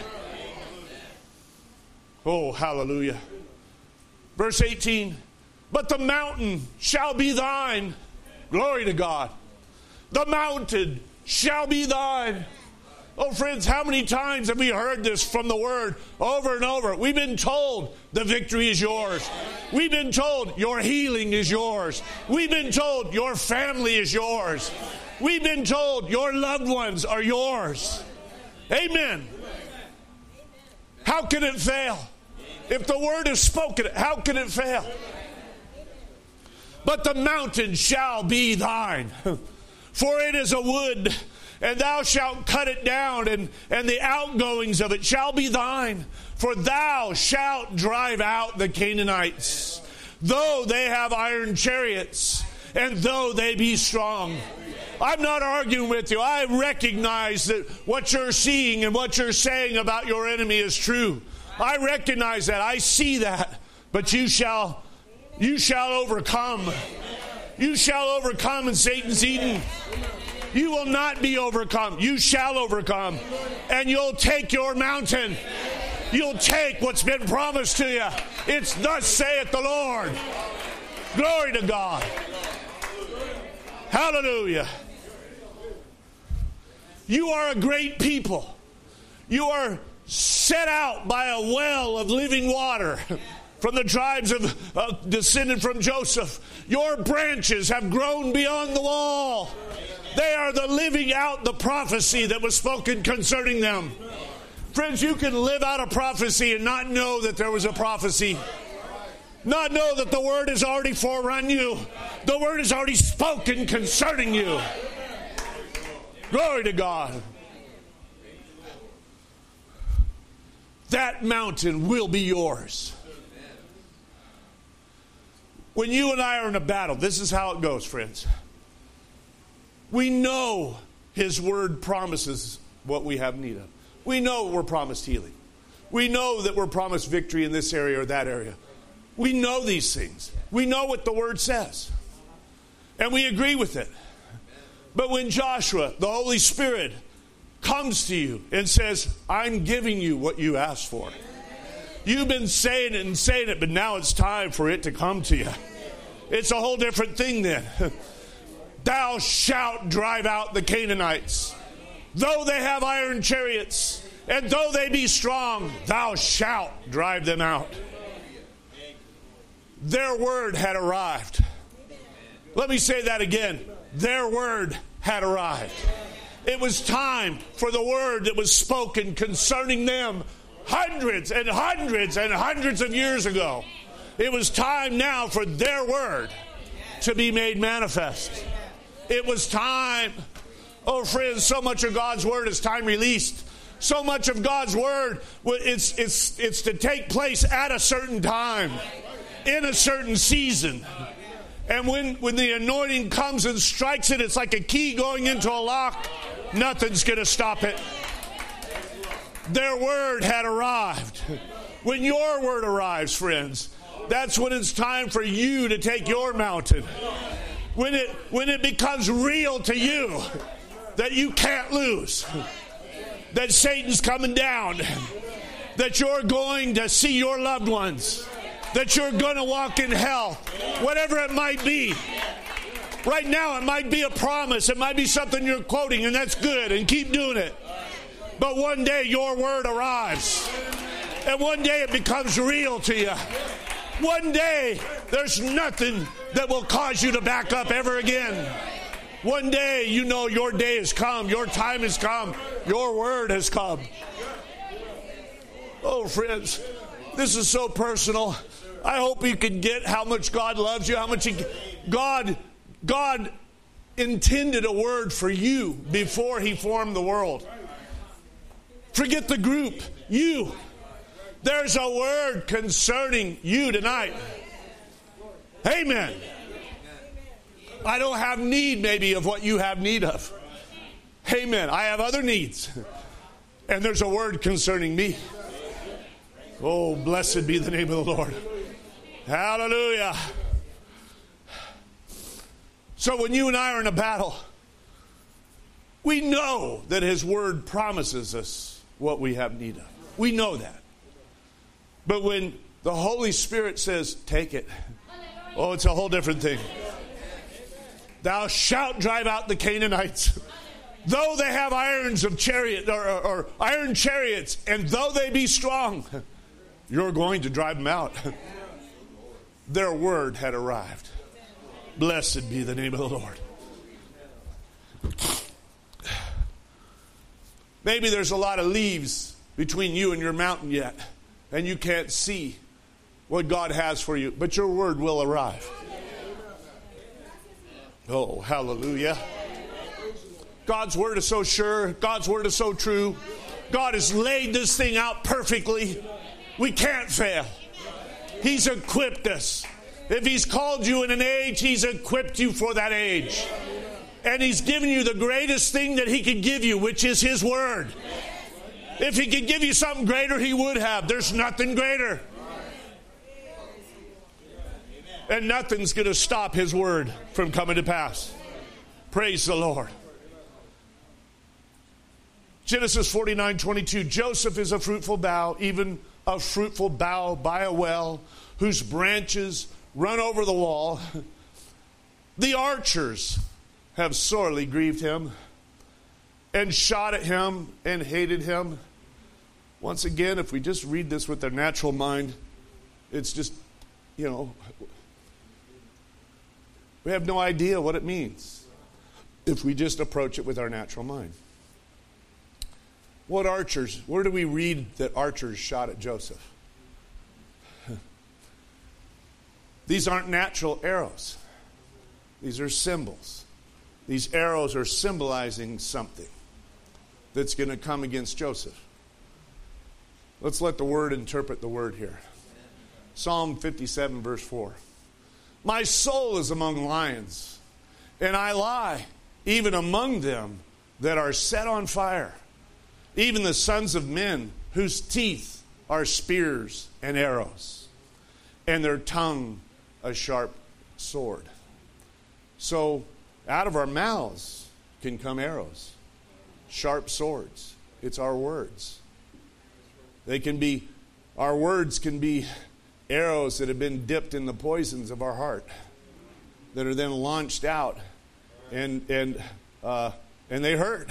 Oh, hallelujah. Verse eighteen. But the mountain shall be thine. Glory to God. The mountain shall be thine. Oh, friends, how many times have we heard this from the Word over and over? We've been told the victory is yours. We've been told your healing is yours. We've been told your family is yours. We've been told your loved ones are yours. Amen. How can it fail? If the Word is spoken, how can it fail? But the mountain shall be thine, for it is a wood, and thou shalt cut it down, and, and the outgoings of it shall be thine. For thou shalt drive out the Canaanites, though they have iron chariots, and though they be strong. I'm not arguing with you. I recognize that what you're seeing and what you're saying about your enemy is true. I recognize that. I see that. But you shall You shall overcome. You shall overcome in Satan's Eden. You will not be overcome. You shall overcome. And you'll take your mountain. You'll take what's been promised to you. It's thus saith the Lord. Glory to God. Hallelujah. You are a great people. You are set out by a well of living water. From the tribes of uh, descended from Joseph. Your branches have grown beyond the wall. They are the living out the prophecy that was spoken concerning them. Friends, you can live out a prophecy and not know that there was a prophecy. Not know that the word has already forerun you. The word is already spoken concerning you. Glory to God. That mountain will be yours. When you and I are in a battle, this is how it goes, friends. We know His Word promises what we have need of. We know we're promised healing. We know that we're promised victory in this area or that area. We know these things. We know what the Word says. And we agree with it. But when Joshua, the Holy Spirit, comes to you and says, I'm giving you what you asked for. You've been saying it and saying it, but now it's time for it to come to you. It's a whole different thing then. Thou shalt drive out the Canaanites. Though they have iron chariots, and though they be strong, thou shalt drive them out. Their word had arrived. Let me say that again. Their word had arrived. It was time for the word that was spoken concerning them hundreds and hundreds and hundreds of years ago. It was time now for their word to be made manifest. It was time. Oh, friends, so much of God's word is time released. So much of God's word, it's, it's, it's to take place at a certain time, in a certain season. And when, when the anointing comes and strikes it, it's like a key going into a lock. Nothing's going to stop it. Their word had arrived. When your word arrives, friends, that's when it's time for you to take your mountain. When it, when it becomes real to you that you can't lose, that Satan's coming down, that you're going to see your loved ones, that you're going to walk in health, whatever it might be. Right now, it might be a promise. It might be something you're quoting, and that's good, and keep doing it. But one day, your word arrives. And one day, it becomes real to you. One day, there's nothing that will cause you to back up ever again. One day, you know your day has come. Your time has come. Your word has come. Oh, friends, this is so personal. I hope you can get how much God loves you, how much he, God, God intended a word for you before he formed the world. Forget the group. You. There's a word concerning you tonight. Amen. I don't have need maybe of what you have need of. Amen. I have other needs. And there's a word concerning me. Oh, blessed be the name of the Lord. Hallelujah. So when you and I are in a battle, we know that his word promises us what we have need of. We know that. But when the Holy Spirit says, take it, oh, it's a whole different thing. Thou shalt drive out the Canaanites. Though they have irons of chariot or, or, or iron chariots, and though they be strong, you're going to drive them out. Their word had arrived. Blessed be the name of the Lord. Maybe there's a lot of leaves between you and your mountain yet, and you can't see what God has for you, but your word will arrive. Oh, hallelujah. God's word is so sure. God's word is so true. God has laid this thing out perfectly. We can't fail. He's equipped us. If he's called you in an age, he's equipped you for that age. And he's given you the greatest thing that he could give you, which is his word. If he could give you something greater, he would have. There's nothing greater. And nothing's going to stop his word from coming to pass. Praise the Lord. Genesis forty-nine twenty-two. Joseph is a fruitful bough, even a fruitful bough by a well, whose branches run over the wall. The archers have sorely grieved him, and shot at him, and hated him. Once again, if we just read this with our natural mind, it's just, you know, we have no idea what it means if we just approach it with our natural mind. What archers? Where do we read that archers shot at Joseph? These aren't natural arrows. These are symbols. These arrows are symbolizing something that's going to come against Joseph. Let's let the word interpret the word here. Psalm fifty-seven, verse four. My soul is among lions, and I lie even among them that are set on fire, even the sons of men whose teeth are spears and arrows, and their tongue a sharp sword. So out of our mouths can come arrows, sharp swords. It's our words. They can be, our words can be arrows that have been dipped in the poisons of our heart, that are then launched out, and and uh, and they hurt.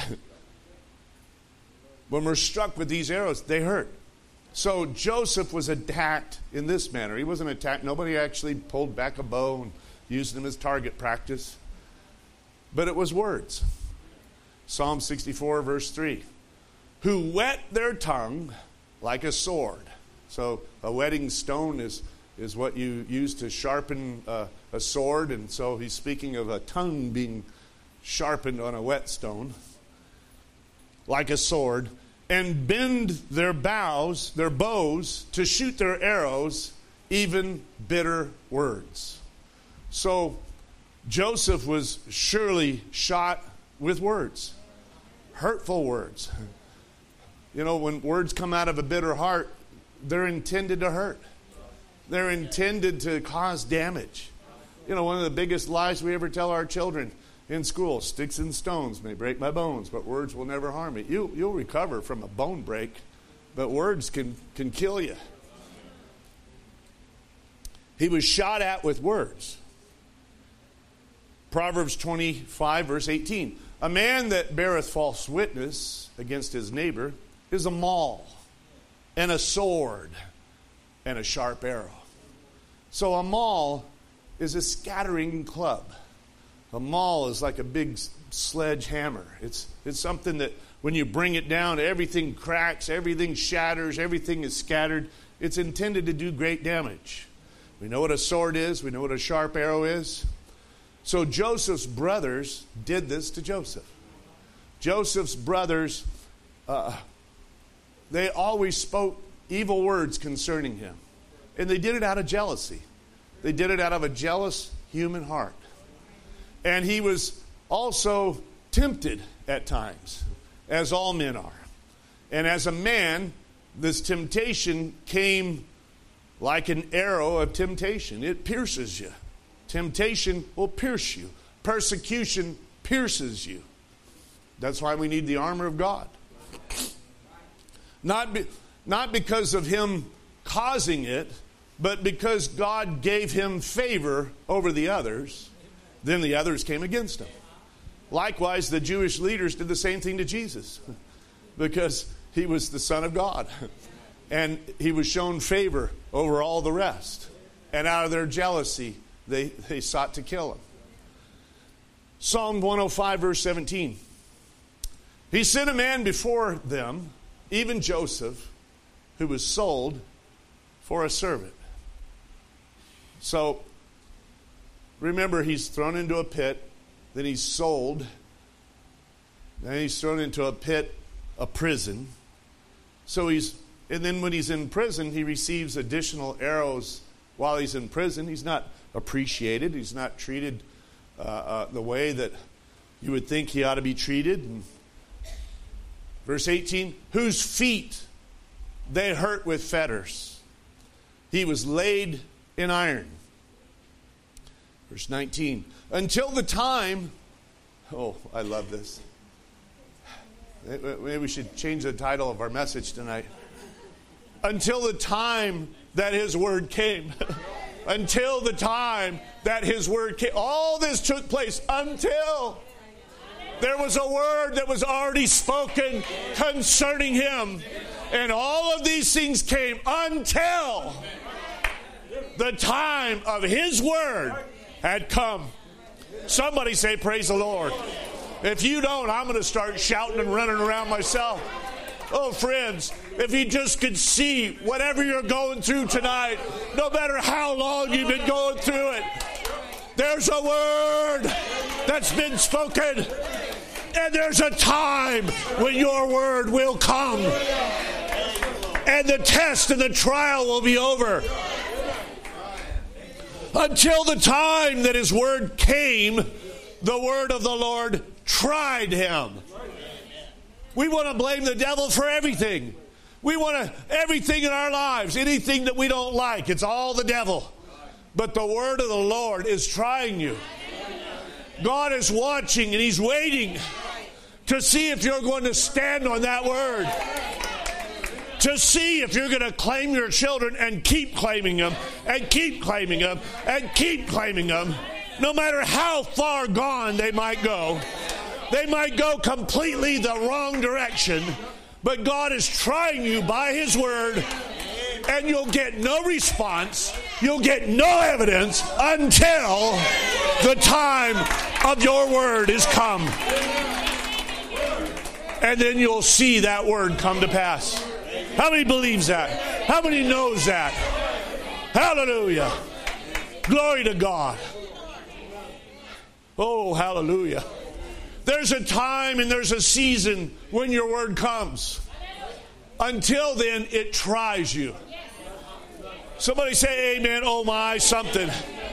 When we're struck with these arrows, they hurt. So Joseph was attacked in this manner. He wasn't attacked. Nobody actually pulled back a bow and used him as target practice. But it was words. Psalm sixty-four, verse three. Who whet their tongue like a sword. So a whetting stone is, is what you use to sharpen uh, a sword. And so he's speaking of a tongue being sharpened on a whetstone. Like a sword. And bend their bows, their bows, to shoot their arrows, even bitter words. So Joseph was surely shot with words. Hurtful words. You know, when words come out of a bitter heart, they're intended to hurt. They're intended to cause damage. You know, one of the biggest lies we ever tell our children in school, sticks and stones may break my bones, but words will never harm me. You, you'll recover from a bone break, but words can, can kill you. He was shot at with words. Proverbs twenty-five, verse eighteen. A man that beareth false witness against his neighbor is a maul, and a sword, and a sharp arrow. So a maul is a scattering club. A maul is like a big sledgehammer. It's, it's something that when you bring it down, everything cracks, everything shatters, everything is scattered. It's intended to do great damage. We know what a sword is. We know what a sharp arrow is. So Joseph's brothers did this to Joseph. Joseph's brothers, uh, they always spoke evil words concerning him. And they did it out of jealousy. They did it out of a jealous human heart. And he was also tempted at times, as all men are. And as a man, this temptation came like an arrow of temptation. It pierces you. Temptation will pierce you. Persecution pierces you. That's why we need the armor of God. Not, be, not because of him causing it, but because God gave him favor over the others. Then the others came against him. Likewise, the Jewish leaders did the same thing to Jesus because he was the Son of God. And he was shown favor over all the rest. And out of their jealousy, they, they sought to kill him. Psalm one oh five, verse seventeen. He sent a man before them, even Joseph, who was sold for a servant. So, remember, he's thrown into a pit, then he's sold, then he's thrown into a pit, a prison. So he's, and then when he's in prison, he receives additional arrows while he's in prison. He's not appreciated. He's not treated uh, uh, the way that you would think he ought to be treated. And verse eighteen, whose feet they hurt with fetters. He was laid in iron. Verse nineteen, until the time, oh, I love this. Maybe we should change the title of our message tonight. Until the time that his word came. Until the time that his word came. All this took place until there was a word that was already spoken concerning him. And all of these things came until the time of his word had come. Somebody say, praise the Lord. If you don't, I'm going to start shouting and running around myself. Oh, friends, if you just could see whatever you're going through tonight, no matter how long you've been going through it, there's a word that's been spoken, and there's a time when your word will come, and the test and the trial will be over. Until the time that his word came, the word of the Lord tried him. We want to blame the devil for everything. We want to, everything in our lives, anything that we don't like, it's all the devil. But the word of the Lord is trying you. God is watching and he's waiting to see if you're going to stand on that word. To see if you're going to claim your children and keep claiming them and keep claiming them and keep claiming them. No matter how far gone they might go. They might go completely the wrong direction, but God is trying you by his word, and you'll get no response, you'll get no evidence until the time of your word is come. And then you'll see that word come to pass. How many believes that? How many knows that? Hallelujah. Glory to God. Oh, hallelujah. There's a time and there's a season when your word comes. Until then, it tries you. Somebody say amen, oh my, something.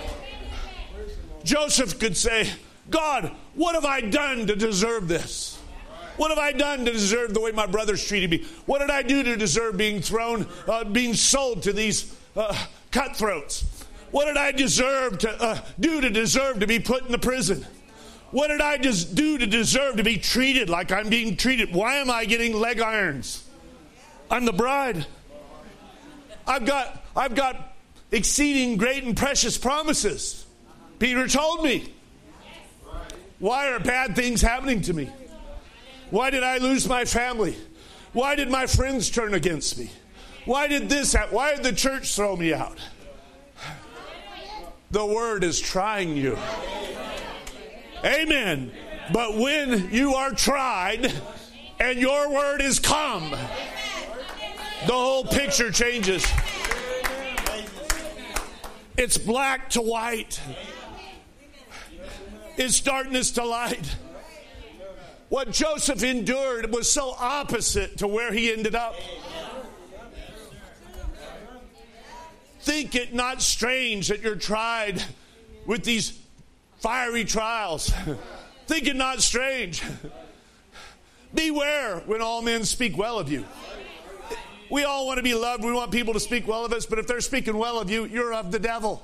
Joseph could say, God, what have I done to deserve this? What have I done to deserve the way my brothers treated me? What did I do to deserve being thrown, uh, being sold to these uh, cutthroats? What did I deserve to uh, do to deserve to be put in the prison? What did I just do to deserve to be treated like I'm being treated? Why am I getting leg irons? I'm the bride. I've got, I've got exceeding great and precious promises. Peter told me. Why are bad things happening to me? Why did I lose my family? Why did my friends turn against me? Why did this happen? Why did the church throw me out? The word is trying you. Amen. But when you are tried and your word is come, the whole picture changes. It's black to white. It's darkness to light. What Joseph endured was so opposite to where he ended up. Think it not strange that you're tried with these fiery trials. Think it not strange. Beware when all men speak well of you. We all want to be loved. We want people to speak well of us. But if they're speaking well of you, you're of the devil.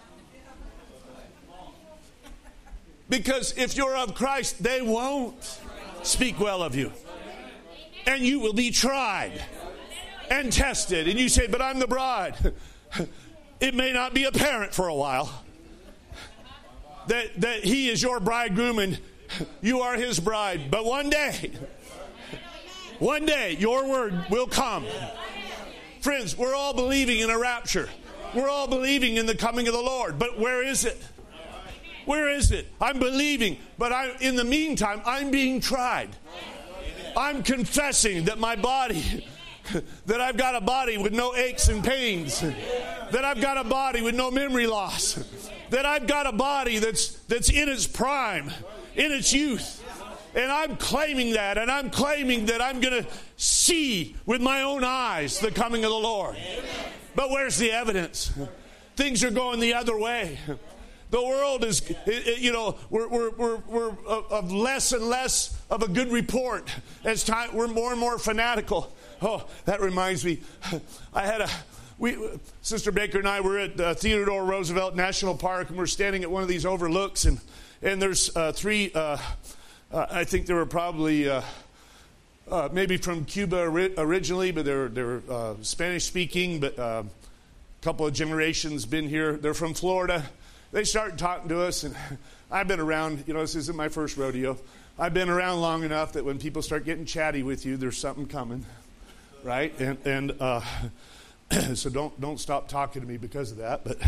Because if you're of Christ, they won't speak well of you. And you will be tried and tested. And you say, but I'm the bride. It may not be apparent for a while that, that he is your bridegroom and you are his bride. But one day, one day, your word will come. Friends, we're all believing in a rapture. We're all believing in the coming of the Lord. But where is it? Where is it? I'm believing, but I, in the meantime, I'm being tried. I'm confessing that my body, that I've got a body with no aches and pains, that I've got a body with no memory loss, that I've got a body that's that's in its prime, in its youth. And I'm claiming that, and I'm claiming that I'm going to see with my own eyes the coming of the Lord. But where's the evidence? Things are going the other way. The world is, you know, we're, we're, we're, we're of less and less of a good report as time, we're more and more fanatical. Oh, that reminds me, I had a, we, Sister Baker and I were at uh, Theodore Roosevelt National Park, and we're standing at one of these overlooks, and, and there's uh, three, uh, uh, I think there were probably, uh, uh, maybe from Cuba ori- originally, but they're, they're uh, Spanish speaking, but uh, a couple of generations been here. They're from Florida. They started talking to us, and I've been around, you know, this isn't my first rodeo. I've been around long enough that when people start getting chatty with you, there's something coming, right? And and uh, so don't don't stop talking to me because of that. But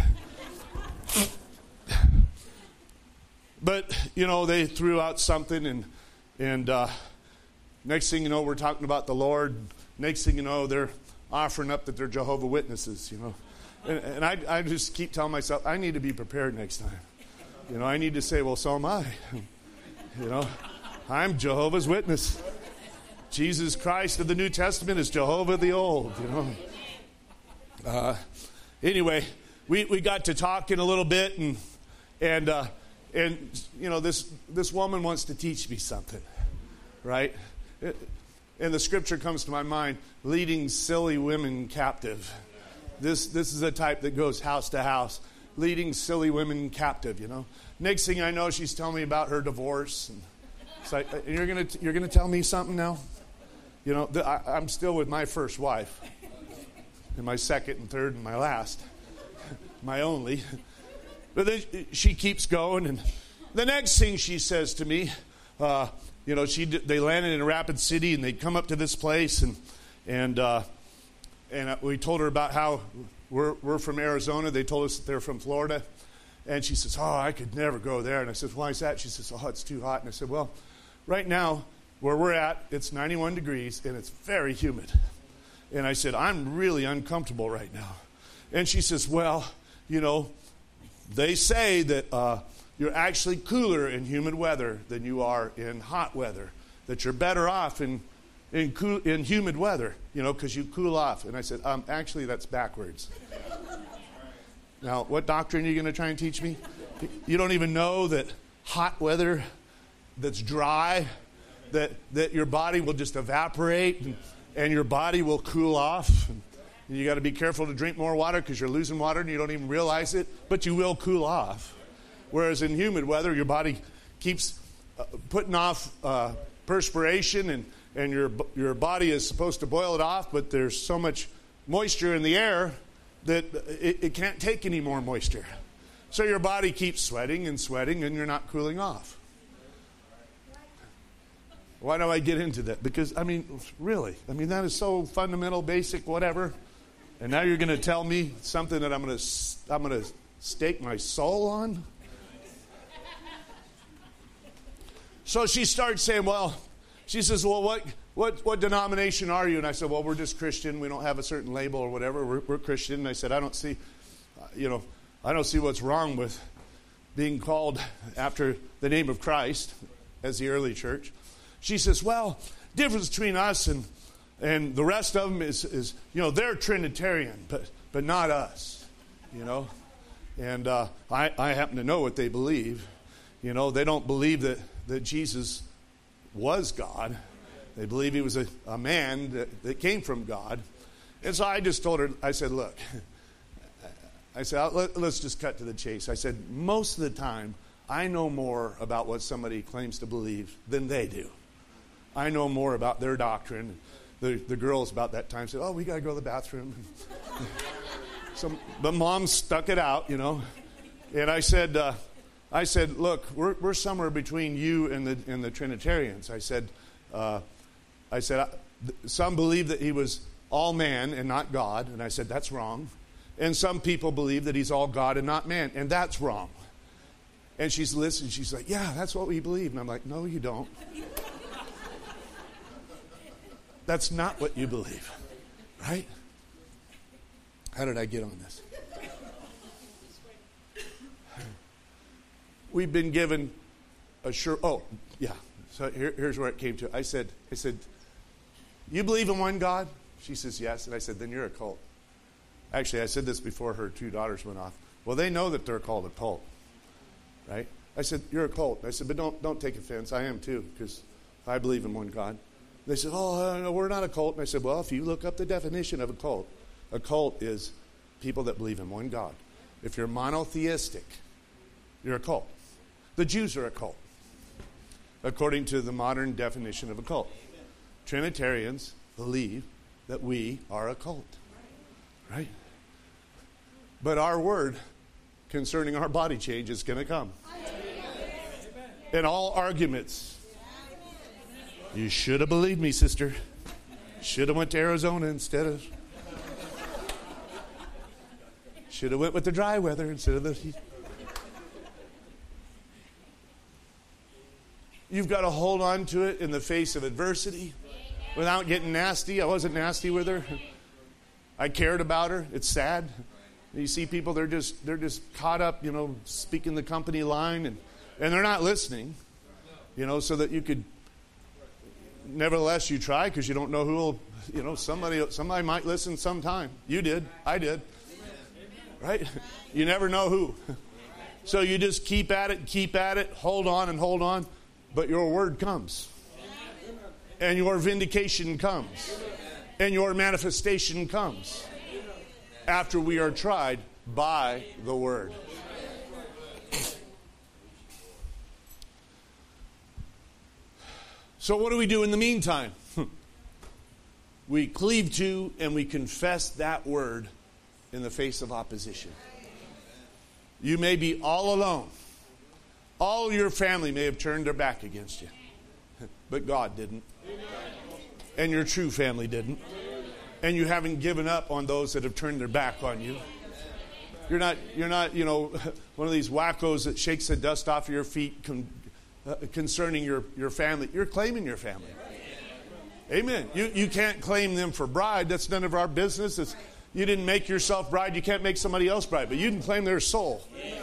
but you know, they threw out something, and and uh, next thing you know, we're talking about the Lord. Next thing you know, they're offering up that they're Jehovah's Witnesses, you know. And, and I, I just keep telling myself, I need to be prepared next time. You know, I need to say, well, so am I. You know, I'm Jehovah's Witness. Jesus Christ of the New Testament is Jehovah the Old, you know. Uh, anyway, we, we got to talking a little bit, and and uh, and you know, this this woman wants to teach me something, right? It, and the scripture comes to my mind, leading silly women captive. This this is a type that goes house to house, leading silly women captive, you know. Next thing I know, she's telling me about her divorce. And it's like, you're gonna you're gonna tell me something now? You know, the, I, I'm still with my first wife, and my second and third and my last, my only. But then she keeps going, and the next thing she says to me, uh, you know, she they landed in Rapid City, and they'd come up to this place, and and. Uh, And we told her about how we're, we're from Arizona. They told us that they're from Florida. And she says, oh, I could never go there. And I said, why is that? She says, oh, it's too hot. And I said, well, right now, where we're at, it's ninety-one degrees, and it's very humid. And I said, I'm really uncomfortable right now. And she says, well, you know, they say that uh, you're actually cooler in humid weather than you are in hot weather, that you're better off in In, cool, in humid weather, you know, because you cool off. And I said, um, actually, that's backwards. Now, what doctrine are you going to try and teach me? You don't even know that hot weather that's dry, that that your body will just evaporate and, and your body will cool off. And you got to be careful to drink more water because you're losing water and you don't even realize it, but you will cool off. Whereas in humid weather, your body keeps uh, putting off uh, perspiration, and and your your body is supposed to boil it off, but there's so much moisture in the air that it, it can't take any more moisture. So your body keeps sweating and sweating, and you're not cooling off. Why do I get into that? Because, I mean, really, I mean, that is so fundamental, basic, whatever. And now you're going to tell me something that I'm going to I'm going to stake my soul on? So she starts saying, well, she says, well, what, what, what denomination are you? And I said, well, we're just Christian. We don't have a certain label or whatever. We're, we're Christian. And I said, I don't see, uh, you know, I don't see what's wrong with being called after the name of Christ as the early church. She says, well, difference between us and and the rest of them is, is you know, they're Trinitarian, but but not us, you know. And uh, I, I happen to know what they believe. You know, they don't believe that, that Jesus was God. They believe he was a, a man that, that came from God. And so I just told her, I said, look, I said, Let, let's just cut to the chase. I said, most of the time, I know more about what somebody claims to believe than they do. I know more about their doctrine. The, the girls about that time said, oh, we got to go to the bathroom. So, but Mom stuck it out, you know. And I said, uh, I said, look, we're we're somewhere between you and the and the Trinitarians. I said, uh, I said, some believe that he was all man and not God, and I said that's wrong. And some people believe that he's all God and not man, and that's wrong. And she's listening. She's like, yeah, that's what we believe. And I'm like, no, you don't. That's not what you believe, right? How did I get on this? We've been given a sure. Oh, yeah. So here, here's where it came to. I said, I said, you believe in one God? She says yes, and I said, then you're a cult. Actually, I said this before her two daughters went off. Well, they know that they're called a cult, right? I said, you're a cult. I said, but don't don't take offense. I am too, because I believe in one God. They said, oh, uh, no, we're not a cult. And I said, well, if you look up the definition of a cult, a cult is people that believe in one God. If you're monotheistic, you're a cult. The Jews are a cult, according to the modern definition of a cult. Trinitarians believe that we are a cult, right? But our word concerning our body change is going to come. In all arguments. You should have believed me, sister. Should have went to Arizona instead of... Should have went with the dry weather instead of the heat. You've got to hold on to it in the face of adversity without getting nasty. I wasn't nasty with her. I cared about her. It's sad. You see people, they're just they're just caught up, you know, speaking the company line, and, and they're not listening, you know, so that you could... Nevertheless, you try because you don't know who will, you know, somebody somebody might listen sometime. You did. I did. Right? You never know who. So you just keep at it, keep at it, hold on and hold on. But your word comes. And your vindication comes. And your manifestation comes. After we are tried by the word. So what do we do in the meantime? We cleave to and we confess that word in the face of opposition. You may be all alone. All your family may have turned their back against you. But God didn't. And your true family didn't. And you haven't given up on those that have turned their back on you. You're not, you're not, you know, one of these wackos that shakes the dust off your feet con- uh, concerning your, your family. You're claiming your family. Amen. You you can't claim them for bride. That's none of our business. It's, you didn't make yourself bride. You can't make somebody else bride. But you can claim their soul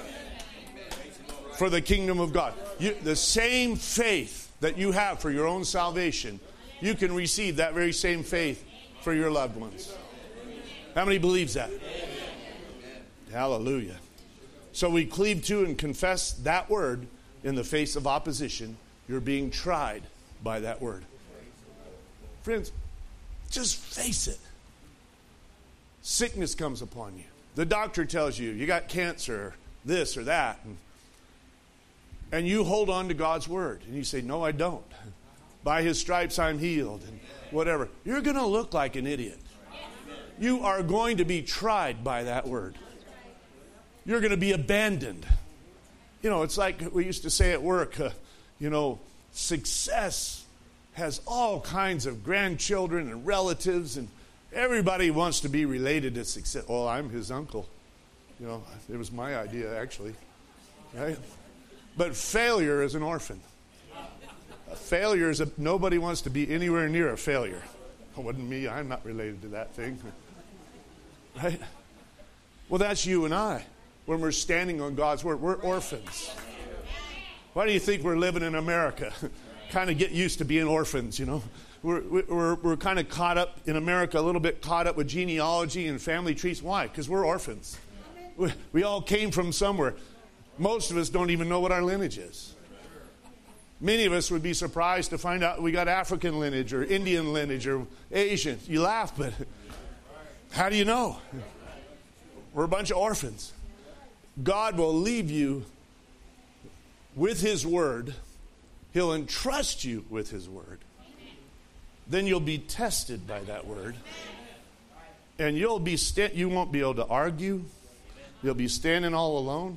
for the kingdom of God. You, the same faith that you have for your own salvation, you can receive that very same faith for your loved ones. How many believes that? Hallelujah. So we cleave to and confess that word in the face of opposition. You're being tried by that word. Friends, just face it. Sickness comes upon you. The doctor tells you you got cancer, or this or that. And, and you hold on to God's word. And you say, no, I don't. By his stripes I'm healed. And whatever. You're going to look like an idiot. You are going to be tried by that word. You're going to be abandoned. You know, it's like we used to say at work, uh, you know, success has all kinds of grandchildren and relatives, and everybody wants to be related to success. Well, I'm his uncle. You know, it was my idea, actually. Right? But failure is an orphan. A failure is a, nobody wants to be anywhere near a failure. It wasn't me. I'm not related to that thing. Right? Well, that's you and I. When we're standing on God's word, we're orphans. Why do you think we're living in America? Kind of get used to being orphans, you know. We're, we're, we're kind of caught up in America, a little bit caught up with genealogy and family trees. Why? Because we're orphans. We, we all came from somewhere. Most of us don't even know what our lineage is. Many of us would be surprised to find out we got African lineage or Indian lineage or Asian. You laugh, but how do you know? We're a bunch of orphans. God will leave you with His word. He'll entrust you with His word. Then you'll be tested by that word. And you'll be sta- you won't be able to argue. You'll be standing all alone.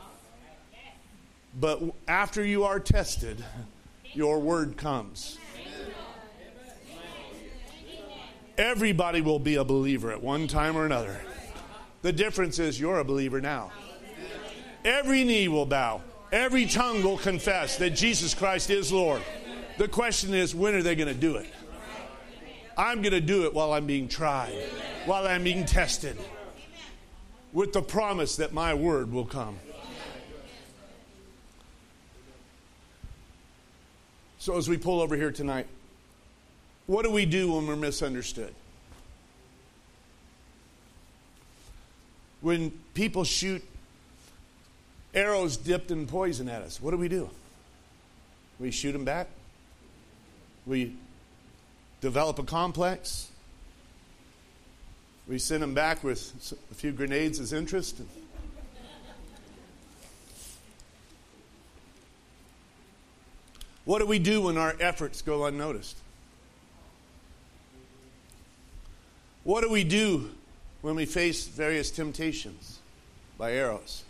But after you are tested, your word comes. Everybody will be a believer at one time or another. The difference is you're a believer now. Every knee will bow. Every tongue will confess that Jesus Christ is Lord. The question is, when are they going to do it? I'm going to do it while I'm being tried, while I'm being tested, with the promise that my word will come. So as we pull over here tonight, what do we do when we're misunderstood? When people shoot arrows dipped in poison at us, what do we do? We shoot them back? We develop a complex? We send them back with a few grenades as interest? What do we do when our efforts go unnoticed? What do we do when we face various temptations by arrows?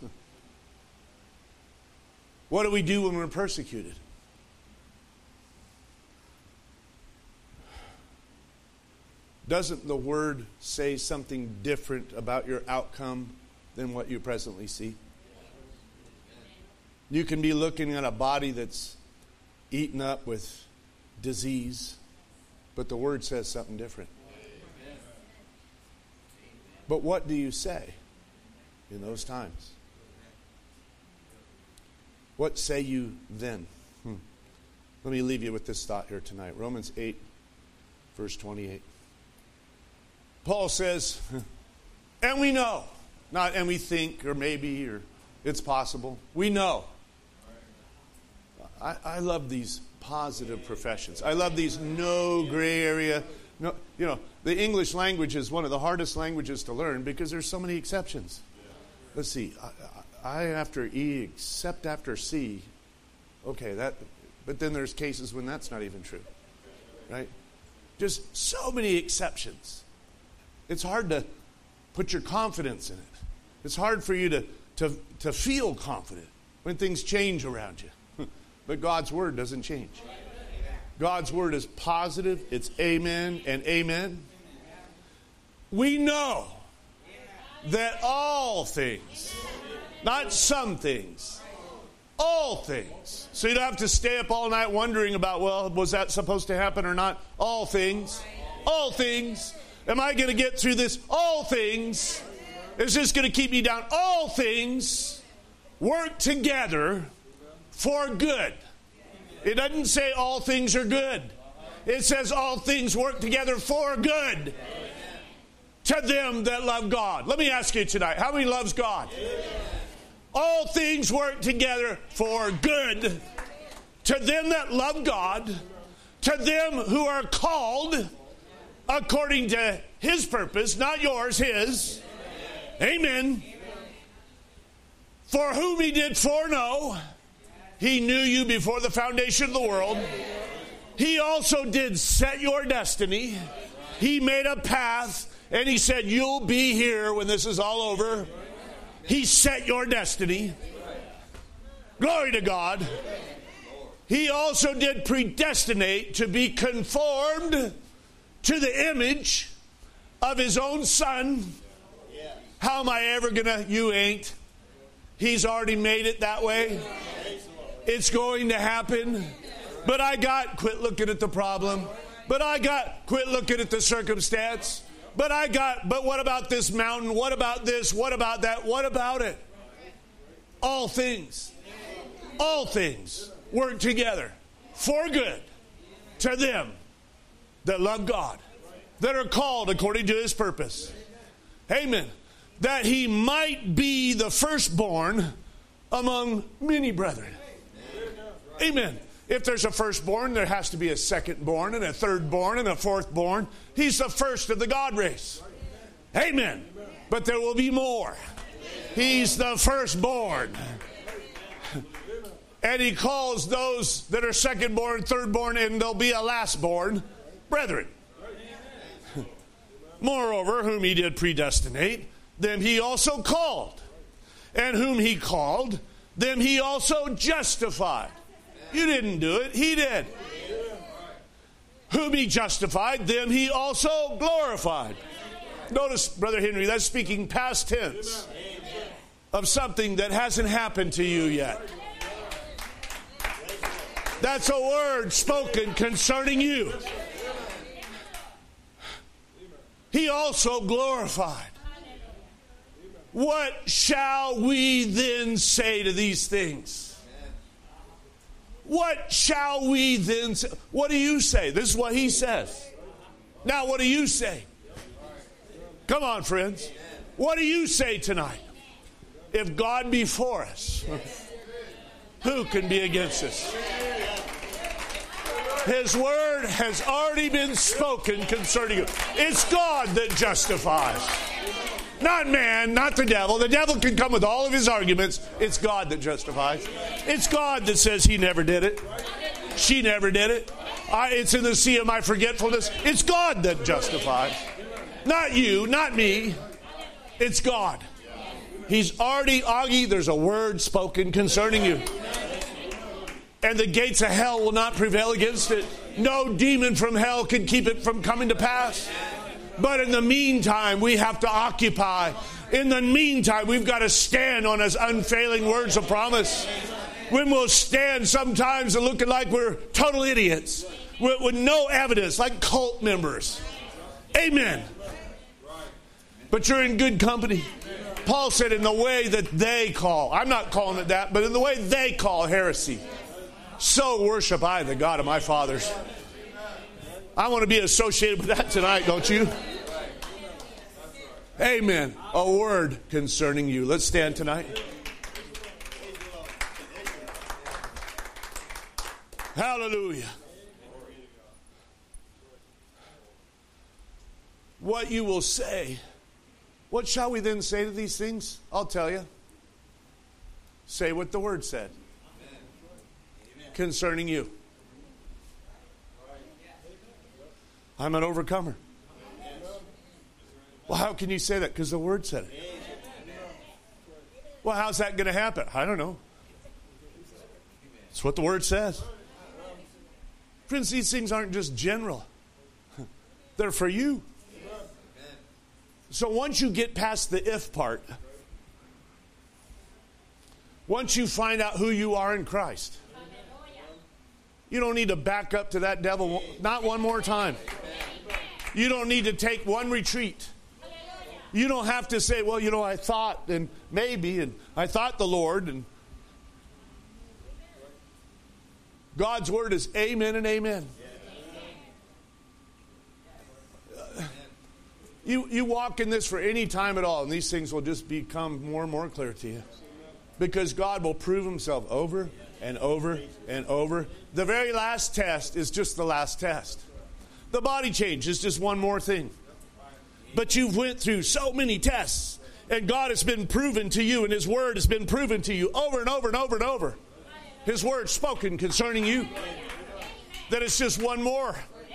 What do we do when we're persecuted? Doesn't the word say something different about your outcome than what you presently see? You can be looking at a body that's eaten up with disease, but the word says something different. But what do you say in those times? What say you then? Hmm. Let me leave you with this thought here tonight. Romans eight, verse twenty-eight. Paul says, and we know, not and we think, or maybe, or it's possible. We know. I, I love these positive professions. I love these no gray area. No, you know, the English language is one of the hardest languages to learn because there's so many exceptions. Let's see. I, I after E, except after C. Okay, that. But then there's cases when that's not even true, right? Just so many exceptions. It's hard to put your confidence in it. It's hard for you to to to feel confident when things change around you. But God's word doesn't change. God's word is positive. It's amen and amen. We know that all things, not some things, all things. So you don't have to stay up all night wondering about, well, was that supposed to happen or not? All things. All things. Am I going to get through this? All things. Is this going to keep me down? All things work together for good. It doesn't say all things are good. It says all things work together for good to them that love God. Let me ask you tonight, how many loves God? All things work together for good to them that love God, to them who are called according to His purpose, not yours, His. Amen. For whom He did foreknow, He knew you before the foundation of the world. He also did set your destiny. He made a path, and He said, you'll be here when this is all over. He set your destiny. Glory to God. He also did predestinate to be conformed to the image of His own Son. How am I ever going to? You ain't. He's already made it that way. It's going to happen. But I got, quit looking at the problem. But I got, quit looking at the circumstance. But I got, but what about this mountain? What about this? What about that? What about it? All things, all things work together for good to them that love God, that are called according to his purpose. Amen. That he might be the firstborn among many brethren. Amen. If there's a firstborn, there has to be a secondborn and a thirdborn and a fourthborn. He's the first of the God race. Amen. But there will be more. He's the firstborn. And he calls those that are secondborn, thirdborn, and there'll be a lastborn, brethren. Moreover, whom he did predestinate, them he also called. And whom he called, them he also justified. You didn't do it, he did. Whom he justified, them he also glorified. Notice, Brother Henry, that's speaking past tense of something that hasn't happened to you yet. That's a word spoken concerning you. He also glorified. What shall we then say to these things? What shall we then say? What do you say? This is what he says. Now, what do you say? Come on, friends. What do you say tonight? If God be for us, who can be against us? His word has already been spoken concerning you. It's God that justifies. Not man, not the devil. The devil can come with all of his arguments. It's God that justifies. It's God that says he never did it. She never did it. I, it's in the sea of my forgetfulness. It's God that justifies. Not you, not me. It's God. He's already, Augie, there's a word spoken concerning you. And the gates of hell will not prevail against it. No demon from hell can keep it from coming to pass. But in the meantime, we have to occupy. In the meantime, we've got to stand on his unfailing words of promise. When we'll stand sometimes looking like we're total idiots with, with no evidence, like cult members. Amen. But you're in good company. Paul said in the way that they call, I'm not calling it that, but in the way they call heresy, so worship I the God of my fathers. I want to be associated with that tonight, don't you? Amen. A word concerning you. Let's stand tonight. Hallelujah. What you will say. What shall we then say to these things? I'll tell you. Say what the word said concerning you. I'm an overcomer. Well, how can you say that? Because the word said it. Well, how's that going to happen? I don't know. It's what the word says. Friends, these things aren't just general. They're for you. So once you get past the if part, once you find out who you are in Christ, you don't need to back up to that devil, not one more time. You don't need to take one retreat. You don't have to say, well, you know, I thought and maybe, and I thought the Lord. And God's word is amen and amen. You, you walk in this for any time at all, and these things will just become more and more clear to you. Because God will prove himself over and over and over. The very last test is just the last test. The body change is just one more thing. But you've went through so many tests, and God has been proven to you, and his word has been proven to you over and over and over and over. His word spoken concerning you. That it's just one more.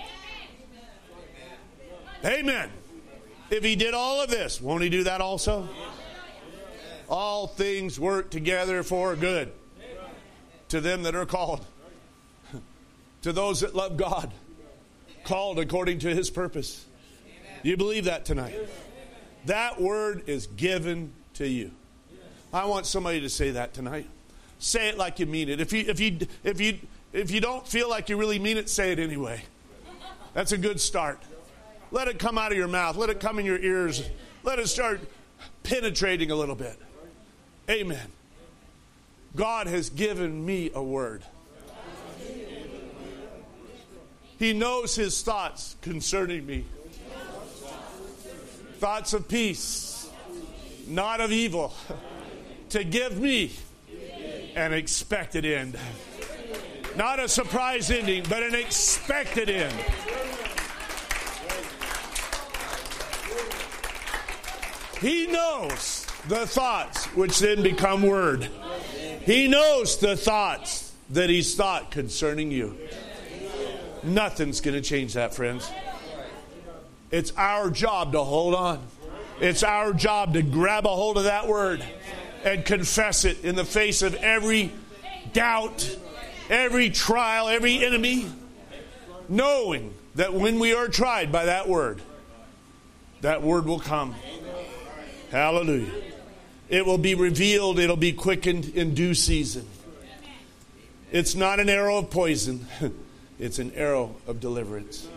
Amen. If he did all of this, won't he do that also? All things work together for good to them that are called, to those that love God, called according to his purpose. Do you believe that tonight? That word is given to you. I want somebody to say that tonight. Say it like you mean it. If you if you if you if you don't feel like you really mean it, say it anyway. That's a good start. Let it come out of your mouth. Let it come in your ears. Let it start penetrating a little bit. Amen. God has given me a word. He knows his thoughts concerning me. Thoughts of peace, not of evil, to give me an expected end. Not a surprise ending, but an expected end. He knows the thoughts which then become word. He knows the thoughts that he's thought concerning you. Nothing's going to change that, friends. It's our job to hold on. It's our job to grab a hold of that word and confess it in the face of every doubt, every trial, every enemy, knowing that when we are tried by that word, that word will come. Hallelujah. It will be revealed. It'll be quickened in due season. It's not an arrow of poison. It's an arrow of deliverance.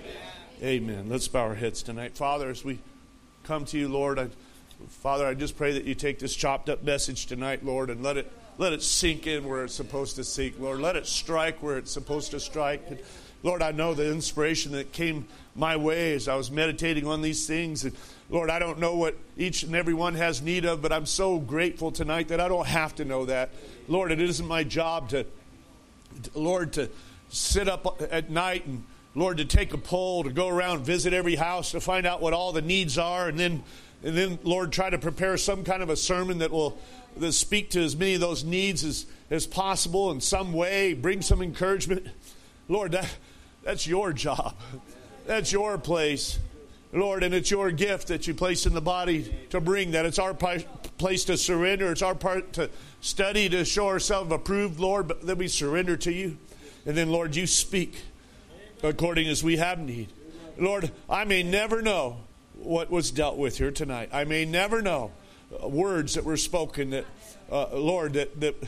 Amen. Let's bow our heads tonight. Father, as we come to you, Lord, I, Father, I just pray that you take this chopped up message tonight, Lord, and let it let it sink in where it's supposed to sink, Lord. Let it strike where it's supposed to strike. And Lord, I know the inspiration that came my way as I was meditating on these things. And Lord, I don't know what each and every one has need of, but I'm so grateful tonight that I don't have to know that. Lord, it isn't my job to, Lord, to sit up at night and, Lord, to take a poll, to go around, visit every house, to find out what all the needs are, and then, and then, Lord, try to prepare some kind of a sermon that will that speak to as many of those needs as, as possible in some way, bring some encouragement. Lord, that, that's your job. That's your place. Lord, and it's your gift that you place in the body to bring that. It's our place to surrender. It's our part to study, to show ourselves approved, Lord, but then we surrender to you. And then, Lord, you speak according as we have need. Lord, I may never know what was dealt with here tonight. I may never know words that were spoken that, uh, Lord, that, that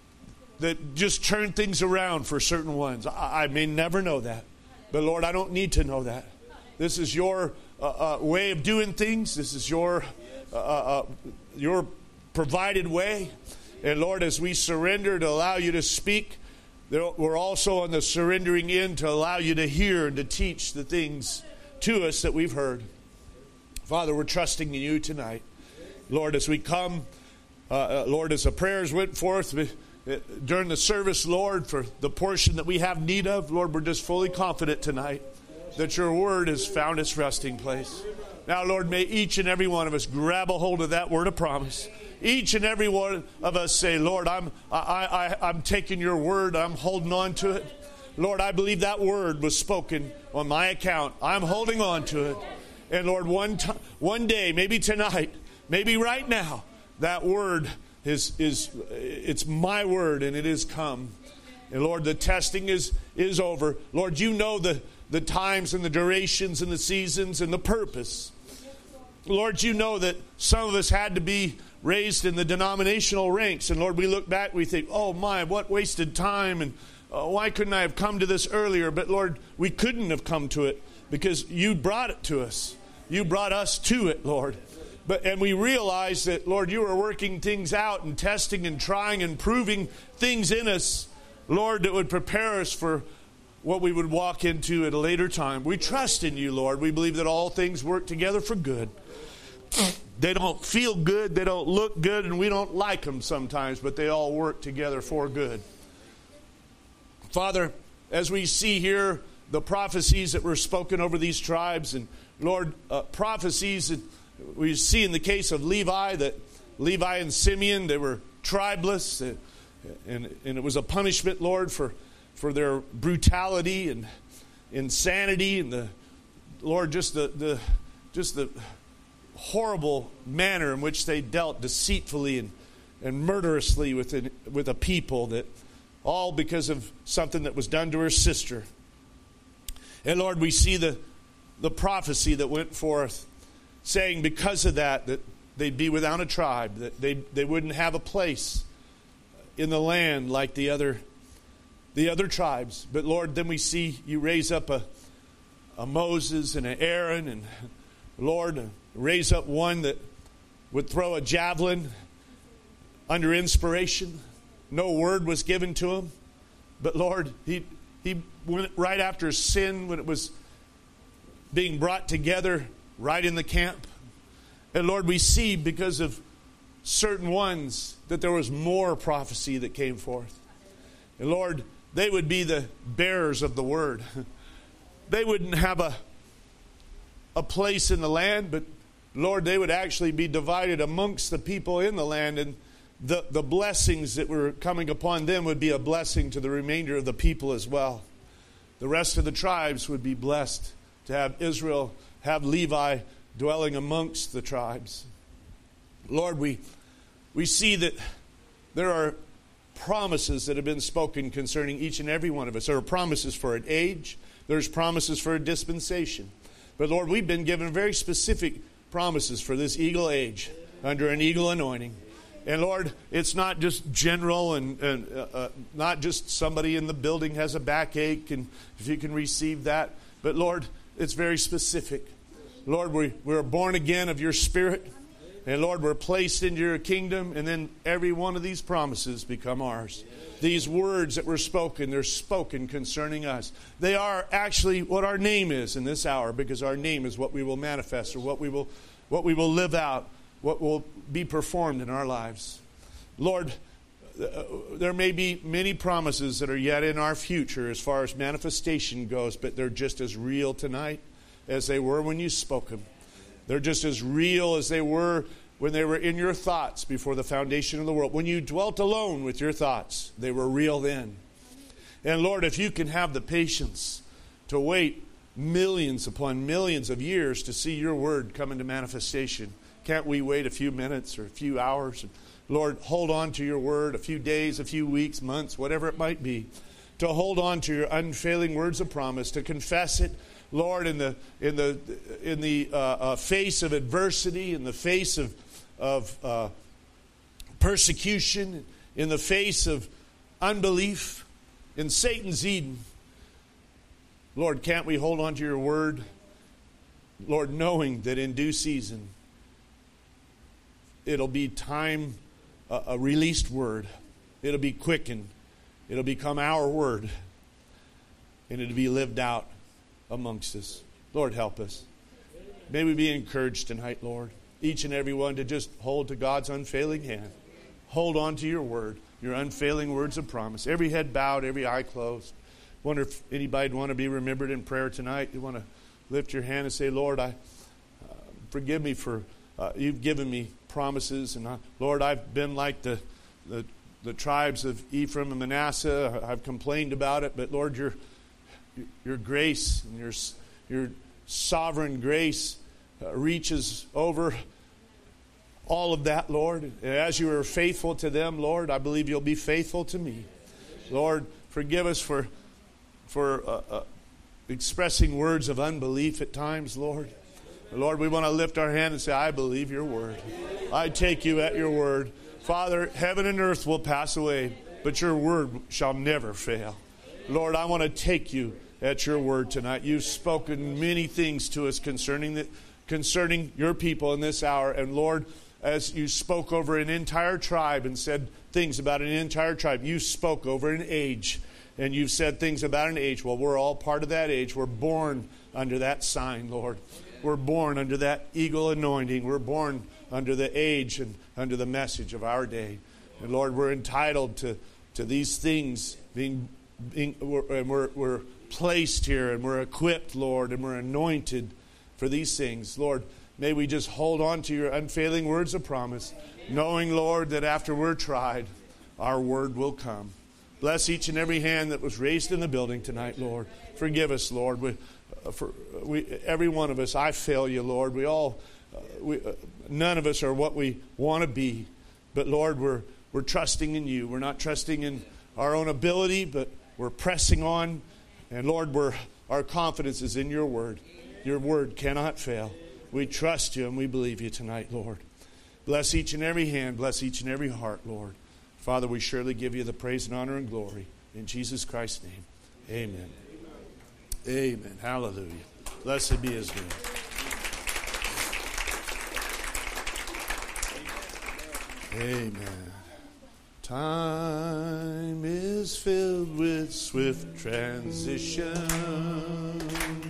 that just turn things around for certain ones. I, I may never know that. But, Lord, I don't need to know that. This is your uh, uh, way of doing things. This is your uh, uh, your provided way. And, Lord, as we surrender to allow you to speak, we're also on the surrendering end to allow you to hear and to teach the things to us that we've heard. Father, we're trusting in you tonight. Lord, as we come, uh, Lord, as the prayers went forth during the service, Lord, for the portion that we have need of, Lord, we're just fully confident tonight that your word has found its resting place. Now, Lord, may each and every one of us grab a hold of that word of promise. Each and every one of us say, Lord, I'm I, I, I'm taking your word. I'm holding on to it. Lord, I believe that word was spoken on my account. I'm holding on to it. And Lord, one t- one day, maybe tonight, maybe right now, that word is is it's my word and it is come. And Lord, the testing is is over. Lord, you know the, the times and the durations and the seasons and the purpose. Lord, you know that some of us had to be raised in the denominational ranks. And Lord, we look back, we think, oh my, what wasted time. And uh, why couldn't I have come to this earlier? But Lord, we couldn't have come to it because you brought it to us. You brought us to it, Lord. But and we realized that, Lord, you were working things out and testing and trying and proving things in us, Lord, that would prepare us for what we would walk into at a later time. We trust in you, Lord. We believe that all things work together for good. They don't feel good, they don't look good, and we don't like them sometimes, but they all work together for good. Father, as we see here the prophecies that were spoken over these tribes, and Lord, uh, prophecies that we see in the case of Levi, that Levi and Simeon, they were tribeless, and, and, and it was a punishment, Lord, for, for their brutality and insanity, and the Lord, just the, the just the horrible manner in which they dealt deceitfully and, and murderously with, an, with a people, that all because of something that was done to her sister. And Lord, we see the, the prophecy that went forth saying because of that, that they'd be without a tribe, that they, they wouldn't have a place in the land like the other the other tribes. But Lord, then we see you raise up a, a Moses and an Aaron, and Lord, raise up one that would throw a javelin under inspiration. No word was given to him. But Lord, he, he went right after sin when it was being brought together right in the camp. And Lord, we see because of certain ones that there was more prophecy that came forth. And Lord, they would be the bearers of the word. They wouldn't have a, a place in the land, but Lord, they would actually be divided amongst the people in the land, and the, the blessings that were coming upon them would be a blessing to the remainder of the people as well. The rest of the tribes would be blessed to have Israel, have Levi dwelling amongst the tribes. Lord, we we see that there are promises that have been spoken concerning each and every one of us. There are promises for an age. There's promises for a dispensation. But Lord, we've been given very specific promises for this eagle age under an eagle anointing. And Lord, it's not just general and, and uh, uh, not just somebody in the building has a backache and if you can receive that. But Lord, it's very specific. Lord, we, we're born again of your Spirit. And Lord, we're placed into your kingdom. And then every one of these promises become ours. These words that were spoken, they're spoken concerning us. They are actually what our name is in this hour, because our name is what we will manifest, or what we will, what we will live out, what will be performed in our lives. Lord, uh, there may be many promises that are yet in our future as far as manifestation goes, but they're just as real tonight as they were when you spoke them. They're just as real as they were when they were in your thoughts before the foundation of the world. When you dwelt alone with your thoughts, they were real then. And Lord, if you can have the patience to wait millions upon millions of years to see your word come into manifestation, can't we wait a few minutes or a few hours? Lord, hold on to your word a few days, a few weeks, months, whatever it might be, to hold on to your unfailing words of promise, to confess it, Lord, in the in the in the uh, uh, face of adversity, in the face of of uh, persecution, in the face of unbelief, in Satan's Eden. Lord, can't we hold on to your word, Lord, knowing that in due season it'll be time, uh, a released word. It'll be quickened. It'll become our word, and it'll be lived out amongst us. Lord, help us. May we be encouraged tonight, Lord, each and every one to just hold to God's unfailing hand. Hold on to your word, your unfailing words of promise. Every head bowed, every eye closed. Wonder if anybody would want to be remembered in prayer tonight. You want to lift your hand and say, Lord, I uh, forgive me for uh, you've given me promises, and I, Lord, I've been like the, the the tribes of Ephraim and Manasseh. I've complained about it, but Lord, your your grace and your your sovereign grace uh, reaches over all of that, Lord. And as you are faithful to them, Lord, I believe you'll be faithful to me. Lord, forgive us for for uh, uh, expressing words of unbelief at times, Lord. Lord, we want to lift our hand and say, I believe your word. I take you at your word. Father, heaven and earth will pass away, but your word shall never fail. Lord, I want to take you at your word tonight. You've spoken many things to us concerning the, concerning your people in this hour. And Lord, as you spoke over an entire tribe and said things about an entire tribe, you spoke over an age. And you've said things about an age. Well, we're all part of that age. We're born under that sign, Lord. We're born under that eagle anointing. We're born under the age and under the message of our day. And Lord, we're entitled to, to these things being, being we're, and we're, we're placed here and we're equipped, Lord, and we're anointed for these things. Lord, may we just hold on to your unfailing words of promise, knowing, Lord, that after we're tried, our word will come. Bless each and every hand that was raised in the building tonight, Lord. Forgive us, Lord. We, uh, for we, every one of us, I fail you, Lord. We all, uh, we, uh, none of us are what we want to be. But Lord, we're we're trusting in you. We're not trusting in our own ability, but we're pressing on. And Lord, we're our confidence is in your word. Your word cannot fail. We trust you and we believe you tonight, Lord. Bless each and every hand. Bless each and every heart, Lord. Father, we surely give you the praise and honor and glory. In Jesus Christ's name, amen. Amen. Hallelujah. Blessed be his name. Amen. Time is filled with swift transition.